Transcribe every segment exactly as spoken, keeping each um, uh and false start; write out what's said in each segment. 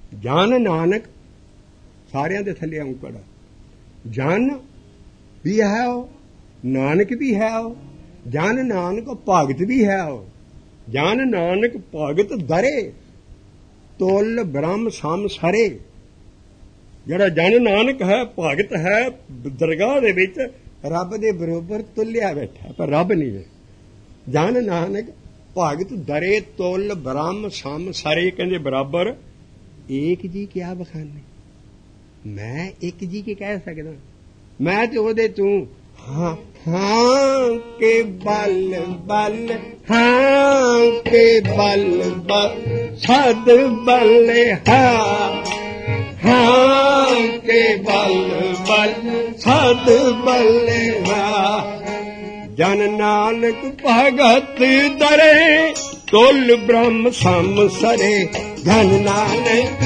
ਜਨ ਨਾਨਕ ਸਾਰਿਆਂ ਦੇ ਥੱਲੇ ਔਂਕੜ, ਜਨ ਵੀ ਹੈ ਉਹ, ਨਾਨਕ ਵੀ ਹੈ ਉਹ, ਜਨ ਨਾਨਕ ਭਗਤ ਵੀ ਹੈ ਉਹ। ਜਨ ਨਾਨਕ ਭਗਤ ਦਰੇ ਤੁਲ ਬ੍ਰਹਮ ਸਮ ਸਰੇ। ਜਿਹੜਾ ਜਨ ਨਾਨਕ ਹੈ, ਭਗਤ ਹੈ, ਦਰਗਾਹ ਦੇ ਵਿੱਚ ਰੱਬ ਦੇ ਬਰੋਬਰ ਤੁਲਿਆ ਬੈਠਾ, ਪਰ ਰੱਬ ਨਹੀਂ ਹੈ। ਜਨ ਨਾਨਕ ਭਗਤ ਦਰੇ ਤੁਲ ਬ੍ਰਹਮ ਸਮ ਸਰੇ। ਕਹਿੰਦੇ ਬਰਾਬਰ ਏਕ ਜੀ ਕਿਆ ਬਖਾਨੇ। ਮੈਂ ਇੱਕ ਜੀ ਕੇ ਕਹਿ ਸਕਦਾ, ਮੈਂ ਤੇ ਉਹਦੇ ਤੂੰ ਹਾਂ ਹਾਂ ਕੇ ਬਲ ਬਲ, ਹਾਂ ਕੇ ਬਲ ਬਲ ਸਦ ਬਲ, ਹਾਂ ਹਾਂ ਕੇ ਬਲ ਬਲ ਸਦ ਬਲ। ਜਨ ਨਾਨਕ ਭਗਤ ਦਰੇ ਤੁਲ ਬ੍ਰਹਮ ਸਮ ਸਰੇ। ਜਨ ਨਾਨਕ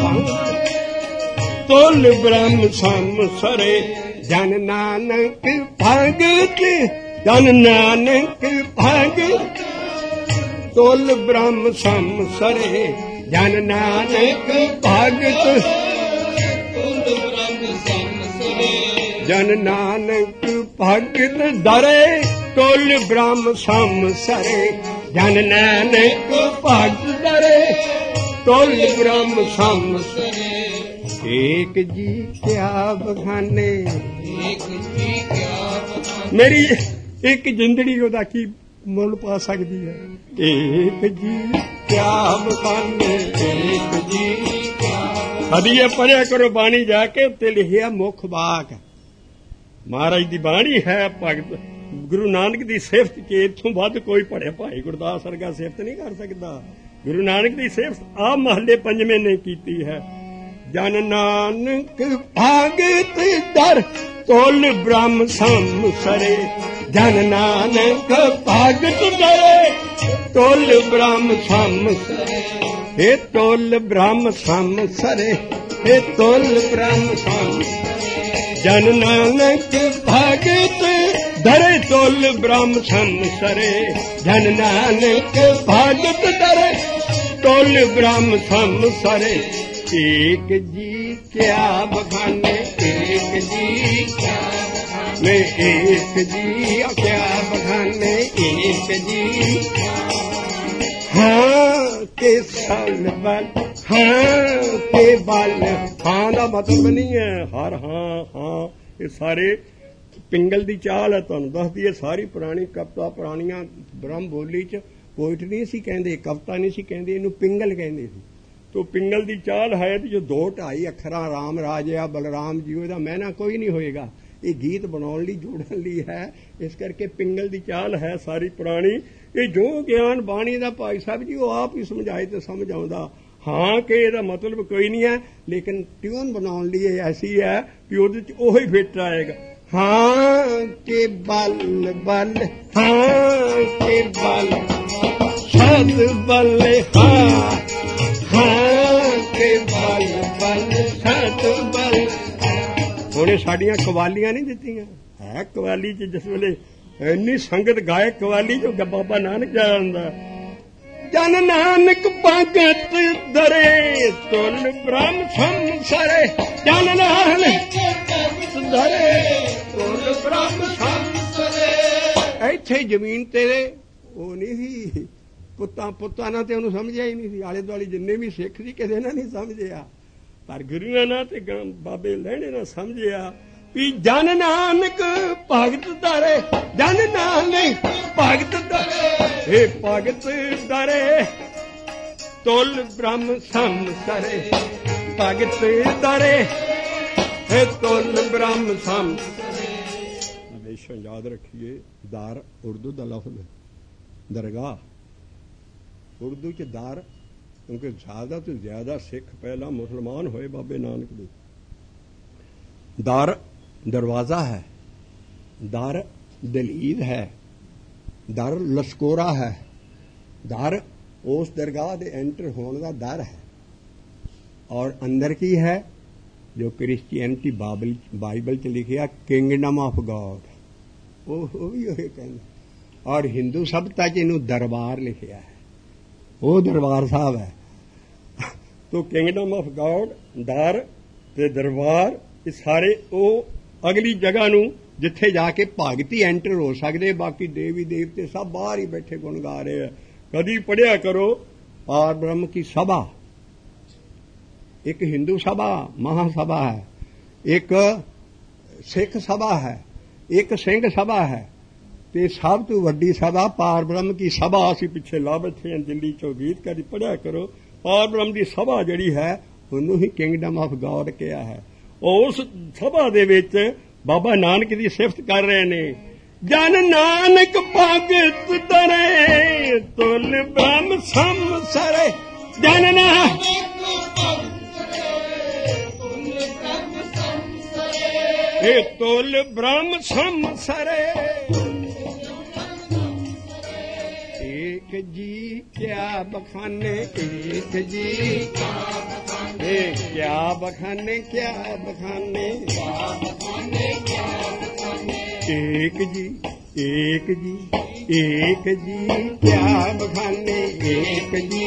ਤੁਲ ਬ੍ਰਹਮ ਸਮ ਸਰੇ। ਜਨ ਨਾਨਕ ਭਗਤ, ਜਨ ਨਾਨਕ ਭਗਤ ਤੁਲ ਬ੍ਰਹਮ ਸਮ ਸਰੇ। ਜਨ ਨਾਨਕ ਭਗਤ ਤੁਲ ਬ੍ਰਹਮ ਸਮ ਸਰੇ। ਜਨ ਨਾਨਕ ਭਗਤ ਦਰੇ ਤੁਲ ਬ੍ਰਹਮ ਸਮ ਸਰੇ। ਜਨ ਨਾਨਕ ਭਗਤ ਦਰੇ ਤੁਲ ਬ੍ਰਹਮ ਸਮ ਸਰੇ। ਏਕ ਜੀ ਕਿਆ ਬਖਾਨੇ, ਏਕ ਜੀ ਕਿਆ ਬਖਾਨੇ। ਮੇਰੀ ਇੱਕ ਜ਼ਿੰਦੜੀ ਉਹਦਾ ਕੀ ਮੁੱਲ ਪਾ ਸਕਦੀ ਹੈ। ਏਕ ਜੀ ਕਿਆ ਬਖਾਨੇ, ਏਕ ਜੀ ਕਿਆ। ਹਦੀਏ ਪੜਿਆ ਕਰੋ ਬਾਣੀ ਜਾ ਕੇ, ਉੱਤੇ ਲਿਖਿਆ ਮੁੱਖ ਬਾਕ ਮਹਾਰਾਜ ਦੀ ਬਾਣੀ ਹੈ। ਭਗਤ ਗੁਰੂ ਨਾਨਕ ਦੀ ਸਿਫਤ ਕੇ ਇੱਥੋਂ ਵੱਧ ਕੋਈ ਪੜਿਆ ਭਾਈ ਗੁਰਦਾਸ ਵਰਗਾ ਸਿਫਤ ਨਹੀਂ ਕਰ ਸਕਦਾ। ਗੁਰੂ ਨਾਨਕ ਦੀ ਸਿਫਤ ਆ ਮਹੱਲੇ ਪੰਜਵੇਂ ਨੇ ਕੀਤੀ ਹੈ। ਜਨ ਨਾਨਕ ਭਗਤ ਦਰ ਤੁਲ ਬ੍ਰਹਮ ਸਮ ਸਰੇ। ਜਨ ਨਾਨਕ ਭਗਤ ਦਰੇ ਤੁਲ ਬ੍ਰਹਮ ਸਮ ਸਰੇ। ਇਹ ਤੁਲ ਬ੍ਰਹਮ ਸਮ ਸਰੇ, ਇਹ ਤੁਲ ਬ੍ਰਹਮ ਸਮ। ਜਨ ਨਾਨਕ ਭਗਤ ਦਰੇ ਤੁਲ ਬ੍ਰਹਮ ਸਮ ਸਰੇ। ਜਨ ਨਾਨਕ ਭਗਤ ਦਰੇ ਤੁਲ ਬ੍ਰਹਮ ਸਮ ਸਰੇ। ਏਕ ਜੀ ਕਿਆ ਬਖਾਨੇ, ਏਕ ਜੀ ਕਿਆ ਬਖਾਨੇ। ਏਕ ਜੀ ਕਿਆ ਬਖਾਨੇ, ਏਕ ਜੀ। ਹਾਂ ਕੇ ਸਲ ਬਲ, ਹਾਂ ਕੇ ਬਲ। ਹਾਂ ਦਾ ਮਤਲਬ ਨਹੀਂ ਹੈ ਹਰ ਹਾਂ ਹਾਂ, ਇਹ ਸਾਰੇ ਪਿੰਗਲ ਦੀ ਚਾਲ ਹੈ। ਤੁਹਾਨੂੰ ਦੱਸਦੀ ਹੈ ਸਾਰੀ ਪੁਰਾਣੀ ਕਵਿਤਾ, ਪੁਰਾਣੀਆਂ ਬ੍ਰਹਮ ਬੋਲੀ ਚ ਪੋਇਟ ਨਹੀਂ ਸੀ ਕਹਿੰਦੇ, ਕਵਿਤਾ ਨਹੀਂ ਸੀ ਕਹਿੰਦੇ, ਇਹਨੂੰ ਪਿੰਗਲ ਕਹਿੰਦੇ ਸੀ। ਤੋ ਪਿੰਗਲ ਦੀ ਚਾਲ ਹੈ ਜੋ ਦੋ ਢਾਈ ਅੱਖਰਾਂ ਰਾਮ ਰਾਜਿਆ ਬਲਰਾਮ ਜੀ, ਉਹਦਾ ਮਹਿਨਾ ਕੋਈ ਨਹੀਂ ਹੋਏਗਾ। ਇਹ ਗੀਤ ਬਣਾਉਣ ਲਈ, ਜੋੜਨ ਲਈ ਹੈ। ਇਸ ਕਰਕੇ ਪਿੰਗਲ ਦੀ ਚਾਲ ਹੈ ਸਾਰੀ ਪੁਰਾਣੀ। ਇਹ ਜੋ ਗਿਆਨ ਬਾਣੀ ਦਾ ਭਾਈ ਸਾਹਿਬ ਜੀ ਉਹ ਆਪ ਹੀ ਸਮਝਾਏ ਤੇ ਸਮਝ ਆਉਂਦਾ। ਹਾਂ ਕਿ ਇਹਦਾ ਮਤਲਬ ਕੋਈ ਨਹੀਂ ਹੈ, ਲੇਕਿਨ ਟਿਊਨ ਬਣਾਉਣ ਲਈ ਇਹ ਐਸੀ ਹੈ ਕਿ ਉਹਦੇ ਚ ਉਹੀ ਫਿੱਟ ਆਏਗਾ। ਹਾਂ ਕੇ ਬਲ ਬਲ, ਹਾਂ ਕੇ ਬਲ ਸਦ ਬਲ। ਹਾਂ ਹਾਂ ਕੇ ਬਲ ਬਲ ਸਦ ਬਲ। ਹੁਣ ਸਾਡੀਆਂ ਕਵਾਲੀਆਂ ਨਹੀਂ ਦਿੱਤੀਆਂ ਹੈ। ਕਵਾਲੀ ਚ ਜਿਸ ਵੇਲੇ ਇੰਨੀ ਸੰਗਤ ਗਾਏ ਕਵਾਲੀ ਜੋ ਬਾਬਾ ਨਾਨਕ ਜਾ ਜਾਂਦਾ। ਜਨ ਨਾਨਕ ਭਗਤ ਦਰੇ ਤੁਲ ਬ੍ਰਹਮ ਸਮ ਸਰੇ। ਜਨ ਨਾਨਕ ਦਰੇ ਤੁਲ ਬ੍ਰਹਮ ਸਮ ਸਰੇ। ਇੱਥੇ ਜ਼ਮੀਨ ਤੇ ਉਹ ਨਹੀਂ ਸੀ, ਪੁੱਤਾਂ ਪੁੱਤਾਂ ਨਾਲ ਤੇ ਉਹਨੂੰ ਸਮਝਿਆ ਹੀ ਨਹੀਂ ਸੀ। ਆਲੇ ਦੁਆਲੇ ਜਿੰਨੇ ਵੀ ਸਿੱਖ ਸੀ ਕਿਸੇ ਨੇ ਨਹੀਂ ਸਮਝਿਆ, ਪਰ ਗੁਰੂਆਂ ਨਾਲ ਤੇ ਬਾਬੇ ਲਹਿਣੇ ਨਾਲ ਸਮਝਿਆ ਵੀ ਜਨ ਨਾਨਕ ਭਗਤ ਦਰੇ। ਜਨ ਨਾਨਕ ਭਗਤ ਦਰੇ, ਇਹ ਭਗਤ ਦਰੇ ਤੁਲ ਬ੍ਰਹਮ ਸਮ ਸਰੇ। ਭਗਤ ਦਰੇ ਇਹ ਤੁਲ ਬ੍ਰਹਮ ਸਮ ਸਰੇ। ਹਮੇਸ਼ਾ ਯਾਦ ਰੱਖੀਏ ਦਰ ਉਰਦੂ ਦਾ ਲਫ਼ਜ਼, ਦਰਗਾਹ ਉਰਦੂ ਚ ਦਰ, ਕਿਉਂਕਿ ਜ਼ਿਆਦਾ ਤੋਂ ਜ਼ਿਆਦਾ ਸਿੱਖ ਪਹਿਲਾਂ ਮੁਸਲਮਾਨ ਹੋਏ ਬਾਬੇ ਨਾਨਕ ਦੇ। ਦਰ ਦਰਵਾਜ਼ਾ ਹੈ, ਦਰ ਦਲੀਲ ਹੈ, ਦਰ ਲਸ਼ਕੋਰਾ ਹੈ। ਦਰ ਉਸ ਦਰਗਾਹ ਦੇ ਐਂਟਰ ਹੋਣ ਦਾ ਦਰ ਹੈ। ਔਰ ਅੰਦਰ ਕੀ ਹੈ ਜੋ ਕ੍ਰਿਸਚੀਅਨਟੀ ਬਾਈਬਲ ਬਾਈਬਲ ਚ ਲਿਖਿਆ ਕਿੰਗਡਮ ਆਫ ਗॉड, ਉਹ ਵੀ ਉਹ ਕਹਿੰਦਾ। ਔਰ ਹਿੰਦੂ ਸਭਤਾ ਚ ਇਹਨੂੰ ਦਰਬਾਰ ਲਿਖਿਆ ਹੈ, ਉਹ ਦਰਬਾਰ ਸਾਹਿਬ ਹੈ। ਤੋ ਕਿੰਗਡਮ ਆਫ ਗॉड, ਦਰ ਤੇ ਦਰਬਾਰ, ਇਹ ਸਾਰੇ ਉਹ ਅਗਲੀ ਜਗ੍ਹਾ ਨੂੰ ਜਿੱਥੇ ਜਾ ਕੇ ਭਗਤੀ ਐਂਟਰ ਹੋ ਸਕਦੇ, ਬਾਕੀ ਦੇਵੀ ਦੇਵਤੇ ਸਭ ਬਾਹਰ ਹੀ ਬੈਠੇ ਗੁਣ ਗਾ ਰਹੇ ਆ। ਕਦੀ ਪੜਿਆ ਕਰੋ ਪਾਰ ਬ੍ਰਹਮ ਕੀ ਸਭਾ, ਇੱਕ ਹਿੰਦੂ ਸਭਾ ਮਹਾਸਭਾ ਹੈ, ਇੱਕ ਸਿੱਖ ਸਭਾ ਹੈ, ਇੱਕ ਸਿੰਘ ਸਭਾ ਹੈ, ਤੇ ਸਭ ਤੋਂ ਵੱਡੀ ਸਭਾ ਪਾਰ ਬ੍ਰਹਮ ਕੀ ਸਭਾ। ਅਸੀਂ ਪਿੱਛੇ ਲਾ ਬੈਠੇ ਹਾਂ ਦਿੱਲੀ ਚੋਂ ਗੀਤ, ਕਦੀ ਪੜਿਆ ਕਰੋ ਪਾਰ ਬ੍ਰਹਮ ਦੀ ਸਭਾ ਜਿਹੜੀ ਹੈ ਉਹਨੂੰ ਹੀ ਕਿੰਗਡਮ ਆਫ ਗॉड ਕਿਹਾ ਹੈ। ਉਸ ਸਭਾ ਦੇ ਵਿੱਚ ਬਾਬਾ ਨਾਨਕ ਦੀ ਸਿਫਤ ਕਰ ਰਹੇ ਨੇ, ਜਨ ਨਾਨਕ ਭਗਤ ਤਰੇ ਤੁਲ ਬ੍ਰਹਮ ਸੰਸਰੇ, ਜਨ ਨਾਨਕ ਇਹ ਤੁਲ ਬ੍ਰਹਮ ਸੰਸਰੇ, एक जी क्या बखाने एक जी, क्या बखाने क्या बखाने, एक जी एक जी एक जी क्या बखाने एक जी,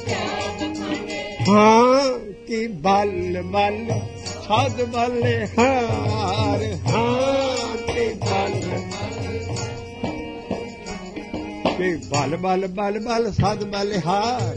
हाँ कि बल बल सद बल हार, हाँ कि बल बल बल बल बल सद बल हार।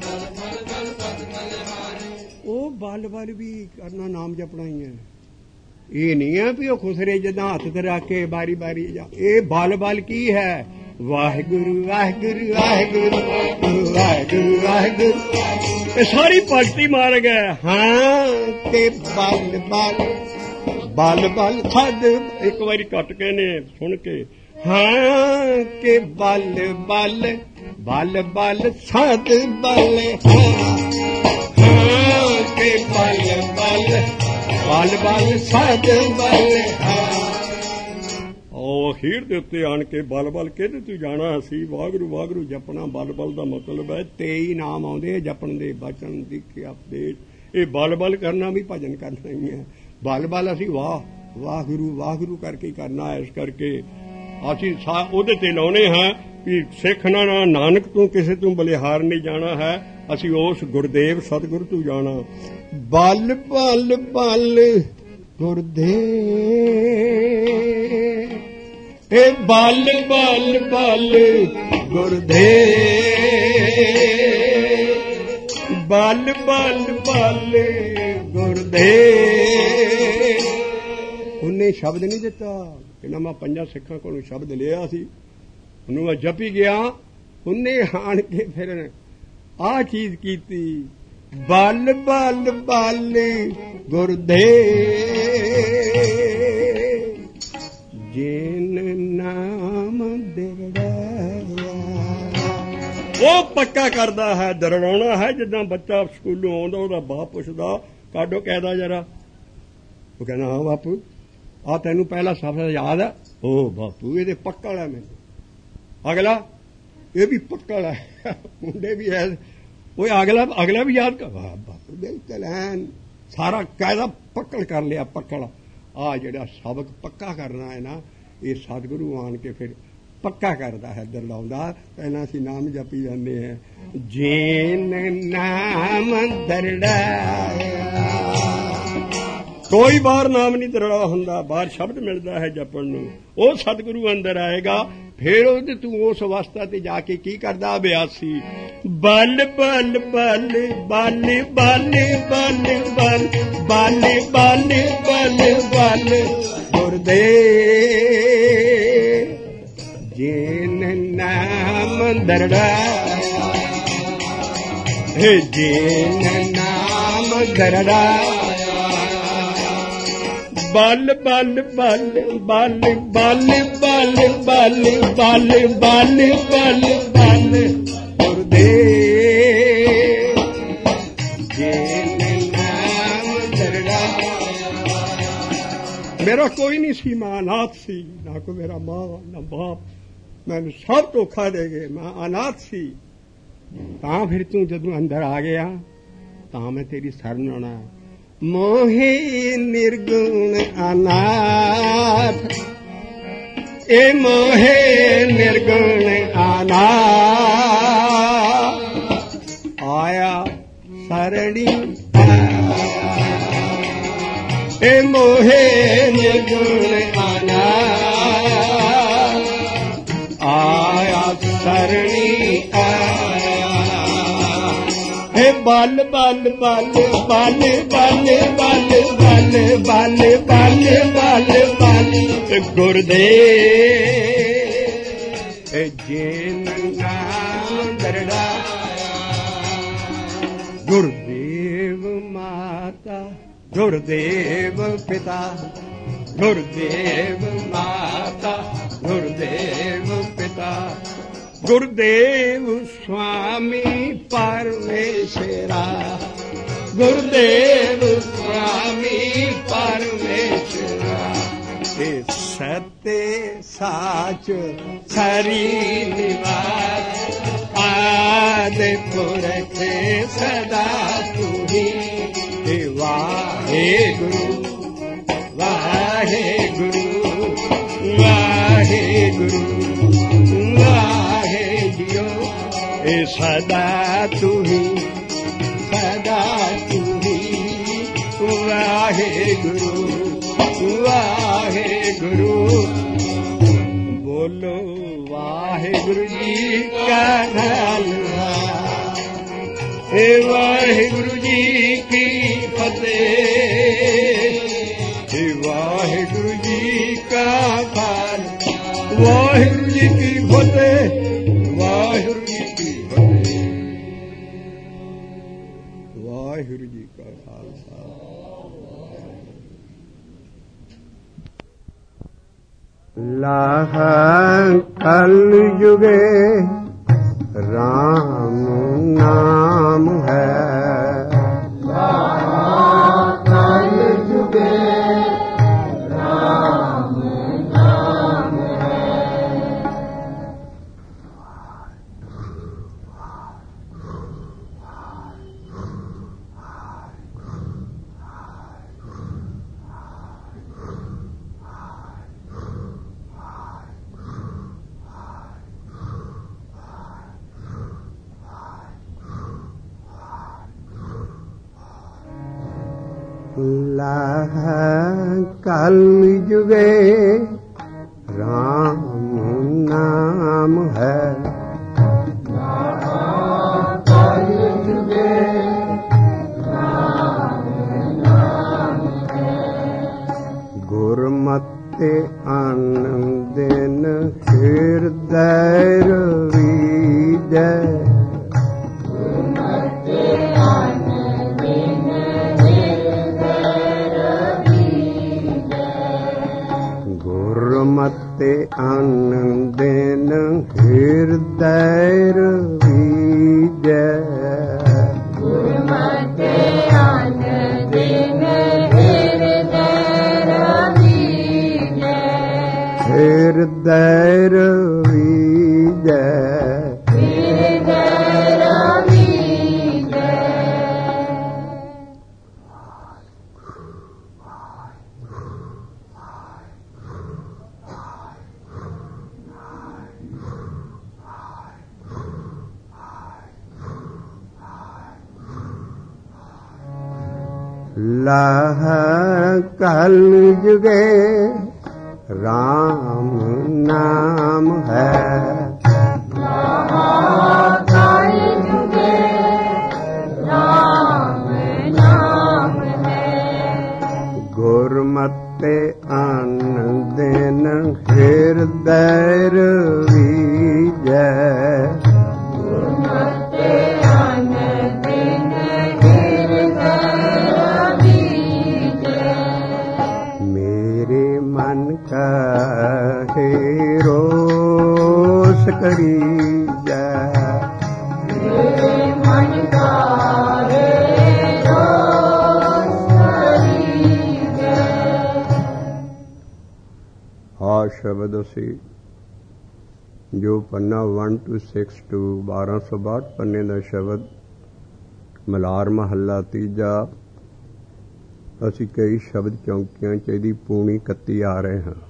ਉਹ ਬਲ ਬਲ ਵੀ ਕਰਨਾ ਨਾਮ ਜਪਣਾ ਹੀ ਹੈ। ਇਹ ਨਹੀਂ ਹੈ ਵੀ ਉਹ ਖੁਸਰੇ ਜਦਾਂ ਹੱਥ ਤੇ ਰੱਖ ਕੇ ਬਾਰੀ ਬਾਰੀ ਜਾ, ਇਹ ਬਲ ਬਲ ਕੀ ਹੈ? ਵਾਹਿਗੁਰੂ ਵਾਹਿਗੁਰੂ ਵਾਹਿਗੁਰੂ ਵਾਹਿਗੁਰੂ ਵਾਹਿਗੁਰੂ, ਇਹ ਸਾਰੀ ਭਗਤੀ ਮਾਰ ਗਏ। ਹਾਂ ਤੇ ਬਲ ਬਲ ਬਲ ਬਲ ਸਦ, ਇੱਕ ਵਾਰੀ ਕੱਟ ਕੇ ਨੇ ਸੁਣ ਕੇ, ਹਾਂ ਕਿ ਬਲ ਬਲ ਬਲ ਬਲ ਸਦ ਬਲ, ਹਾਂ ਕਿ ਬਲ ਬਲ ਬਲ ਬਲ ਸਦ ਬਲ। ਉਹ ਹੀਰ ਦੇ ਉੱਤੇ ਆਣ ਕੇ ਬਲ ਬਲ ਕਹਿੰਦੇ ਤੂੰ ਜਾਣਾ ਅਸੀਂ ਵਾਹਿਗੁਰੂ ਵਾਹਿਗੁਰੂ ਜਪਣਾ। ਬਲ ਬਲ ਦਾ ਮਤਲਬ ਹੈ ਤੇਈ ਨਾਮ ਆਉਂਦੇ ਜਪਣ ਦੇ, ਬਚਨ ਦੀ ਉਪਦੇਸ਼। ਇਹ ਬਲ ਬਲ ਕਰਨਾ ਵੀ ਭਜਨ ਕਰਨਾ ਹੀ ਹੈ। ਬਲ ਬਲ ਅਸੀਂ ਵਾਹ ਵਾਹਿਗੁਰੂ ਵਾਹਿਗੁਰੂ ਕਰਕੇ ਕਰਨਾ। ਇਸ ਕਰਕੇ ਅਸੀਂ ਉਹਦੇ ਤੇ ਲਾਉਣੇ ਹਾਂ ਵੀ ਸਿੱਖ ਨਾ ਨਾਨਕ ਤੋਂ ਕਿਸੇ ਤੋਂ ਬਲਿਹਾਰ ਨਹੀਂ ਜਾਣਾ ਹੈ, ਅਸੀਂ ਉਸ ਗੁਰਦੇਵ ਸਤਿਗੁਰੂ ਤੋਂ ਜਾਣਾ। ਬਲ ਬਲ ਬਲ ਗੁਰਦੇਵ, ਇਹ ਬਲ ਬਲ ਬਲ ਗੁਰਦੇਵ, ਬਲ ਬਲ ਬਲ ਗੁਰਦੇਵ। ਉਹਨੇ ਸ਼ਬਦ ਨਹੀਂ ਦਿੱਤਾ ਕਿ ਮੈਂ ਪੰਜਾਂ ਸਿੱਖਾਂ ਕੋਲੋਂ ਸ਼ਬਦ ਲਿਆ ਸੀ, ਉਹਨੂੰ ਮੈਂ ਜਪੀ ਗਿਆ। ਉਹਨੇ ਆਣ ਕੇ ਫਿਰ ਆਹ ਚੀਜ਼ ਕੀਤੀ, ਬਲ ਬਲ ਬਲ ਗੁਰਦੇਵ, ਜਿਨ ਨਾਮ ਦਿਰੜਾਇਆ। ਉਹ ਪੱਕਾ ਕਰਦਾ ਹੈ, ਦਰੜਾਉਣਾ ਹੈ। ਜਿੱਦਾਂ ਬੱਚਾ ਸਕੂਲੋਂ ਆਉਂਦਾ ਉਹਦਾ ਬਾਪ ਪੁੱਛਦਾ ਕਾਢੋ ਕਹਿਦਾ ਜਰਾ, ਉਹ ਕਹਿੰਦਾ ਹਾਂ ਬਾਪੂ ਆ ਤੈਨੂੰ ਪਹਿਲਾ ਸ਼ਬਦ ਯਾਦ ਹੈ? ਉਹ ਬਾਪੂ ਇਹਦੇ ਪੱਕੜ ਹੈ ਮੈਨੂੰ। ਅਗਲਾ ਇਹ ਵੀ ਪੱਕੜ ਹੈ, ਮੁੰਡੇ ਵੀ ਹੈ। ਉਹ ਅਗਲਾ ਅਗਲਾ ਵੀ ਯਾਦ ਕਰ, ਬਾਪੂ ਬਿਲਕੁਲ ਐਨ ਸਾਰਾ ਕਾਇਦਾ ਪੱਕੜ ਕਰ ਲਿਆ। ਪੱਕੜ ਆ ਜਿਹੜਾ ਸਬਕ ਪੱਕਾ ਕਰਨਾ ਹੈ ਨਾ, ਇਹ ਸਤਿਗੁਰੂ ਆਣ ਕੇ ਫਿਰ ਪੱਕਾ ਕਰਦਾ ਹੈ, ਦਰਲਾਉਂਦਾ। ਪਹਿਲਾਂ ਅਸੀਂ ਨਾਮ ਜਪੀ ਜਾਂਦੇ ਹਾਂ, ਜੇਨ ਨਾਮ ਦਰੜਾਇਆ। ਕੋਈ ਬਾਹਰ ਨਾਮ ਨਹੀਂ ਦਰੜਾ ਹੁੰਦਾ, ਬਾਹਰ ਸ਼ਬਦ ਮਿਲਦਾ ਹੈ ਜਪਣ ਨੂੰ। ਉਹ ਸਤਿਗੁਰੂ ਅੰਦਰ ਆਏਗਾ, ਫਿਰ ਉਹਦੇ ਤੂੰ ਉਸ ਅਵਸਥਾ ਤੇ ਜਾ ਕੇ ਕੀ ਕਰਦਾ? ਅਭਿਆਸੀ। ਬਲ ਬਲ ਬਲ ਬਲ ਬਲ ਬਲ ਬਲ ਬਲ ਬਲ ਬਲ ਬਲ ਗੁਰਦੇਵ, ਜਿਨ ਨਾਮ ਦਰੜਾਇਆ, ਜਿਨ ਨਾਮ ਦਰੜਾਇਆ। ਬਲ ਬਲ ਬਲ ਬਲ ਬਲ ਬਲ ਬਲ ਬਲ ਬਲ ਬਲ ਬਲ ਗੁਰਦੇਵ, ਜਿਨ ਨਾਮ ਦਰੜਾਇਆ। ਮੇਰਾ ਕੋਈ ਨਹੀਂ ਸੀ, ਮੈਂ ਅਨਾਥ ਸੀ, ਨਾ ਕੋਈ ਮੇਰਾ ਮਾਂ ਨਾ ਬਾਪ, ਮੈਨੂੰ ਸਭ ਧੋਖਾ ਦੇ ਗਏ, ਮੈਂ ਅਨਾਥ ਸੀ। ਤਾਂ ਫਿਰ ਤੂੰ ਜਦੋਂ ਅੰਦਰ ਆ ਗਿਆ ਤਾਂ ਮੈਂ ਤੇਰੀ ਸ਼ਰਨ ਆਉਣਾ। ਮੋਹੇ ਨਿਰਗੁਣ ਅਨਾਥ, ਇਹ ਮੋਹੇ ਨਿਰਗੁਣ ਅਨਾਥ, ਆਇਆ ਸਰਣੀ ਏ ਮੋਹੇ ਨਿਰਗੁਣ ਆਨਾ ਆਇਆ ਸਰਣੀ ਆਇਆ ਏ ਬਲ ਬਲ ਬਲ ਬਲ ਬਲ ਬਲ ਬਲ ਬਲ ਬਲ ਬਲ ਬਲ ਗੁਰਦੇ ਏ ਜੇਨ ਨਾਮ ਦਰੜਾ ਗੁਰਦੇਵ ਮਾਤਾ ਗੁਰਦੇਵ ਪਿਤਾ ਗੁਰਦੇਵ ਮਾਤਾ ਗੁਰਦੇਵ ਪਿਤਾ ਗੁਰਦੇਵ ਸੁਆਮੀ ਪਰਮੇਸ਼ਰਾ ਗੁਰਦੇਵ ਸੁਆਮੀ ਪਰਮੇਸ਼ਰਾ ਇਹ ਸਤੇ ਸਾਚ ਸਰੀ ਨਿਵਾਸ ਆਦਿ ਪੁਰਖ ਸਦਾ ਤੁਹੀ ਵਾਹਿਗੁਰੂ ਵਾਹਿਗੁਰੂ ਵਾਹਿਗੁਰੂ ਵਾਹਿਗੁਰੂ ਇਹ ਸਦਾ ਤੁਹੀ ਸਦਾ ਤੁਹੀ ਵਾਹਿਗੁਰੂ ਵਾਹਿਗੁਰੂ ਬੋਲੋ ਵਾਹਿਗੁਰੂ ਜੀ ਕਾ ਖਾਲਸਾ ਏ ਵਾਹਿਗੁਰੂ ਜੀ ਕੀ ਫਤਿਹ ਏ ਵਾਹਿਗੁਰੂ ਜੀ ਕਾ ਖਾਲਸਾ ਵਾਹਿਗੁਰੂ ਜੀ ਕੀ ਫਤਿਹ ਵਾਹਿਗੁਰੂ ਜੀ ਕੀ ਫਤਿਹ ਵਾਹਿਗੁਰੂ ਜੀ ਕਾ ਖਾਲਸਾ ਲਾਹ ਕਲ ਜੁਗੇ ਰਾਮ ਨਾਮ ਹੈ ਲਾਹ ਕਲ ਜੁਗੇ ਰਾਮ ਨਾਮ ਹੈ ਲਾਹ ਕਲ ਜੁਗੇ ਰਾਮ ਨਾਮ ਹੈ ਲਾਹ ਕਲ ਜੁਗੇ ਰਾਮ ਨਾਮ ਹੈ ਗੁਰਮਤਿ ਆਨੰਦ ਦਿਨ ਹਿਰਦੈ ਰਵੀਜੈ ਗੁਰਮਤਿ ਆਨੰਦਿਨ ਹਿਰਦੈ ਰਵੀਜੈ ਗੁਰਮਤਿ ਆਨੰਦਿਨ ਹਿਰਦੈ ਰਵੀਜੈ ਹਿਰਦੈ ਰਵੀਜੈ ਲਾਹ ਕਲ ਜੁਗੇ ਰਾਮ ਨਾਮ ਹੈ ਲਾਹ ਕਲ ਜੁਗੇ ਰਾਮ ਨਾਮ ਹੈ ਗੁਰਮਤਿ ਆਨੰਦਿਨ ਹਿਰਦੈ ਰਵੀਜੈ ਗੁਰਮਤਿ ਆਨੰਦਿਨ ਮਨ ਕਾਹੇ ਰੋਸ ਕਰੀ ਜਾ ਮੇਰੇ ਮਨ ਕਾਹੇ ਰੋਸ ਕਰੀ ਜਾ ਆ ਸ਼ਬਦ ਅਸੀਂ ਜੋ ਪੰਨਾ ਇੱਕ ਟੂ ਛੇ ਟੂ ਬਾਰਾਂ ਸੌ ਬਾਹਠ ਪੰਨੇ ਦਾ ਸ਼ਬਦ ਮਲਾਰ ਮਹੱਲਾ ਤੀਜਾ ਅਸੀਂ ਕਈ ਸ਼ਬਦ ਚੌਂਕੀਆਂ 'ਚ ਇਹਦੀ ਪੂਣੀ ਕੱਤੀ ਆ ਰਹੇ ਹਾਂ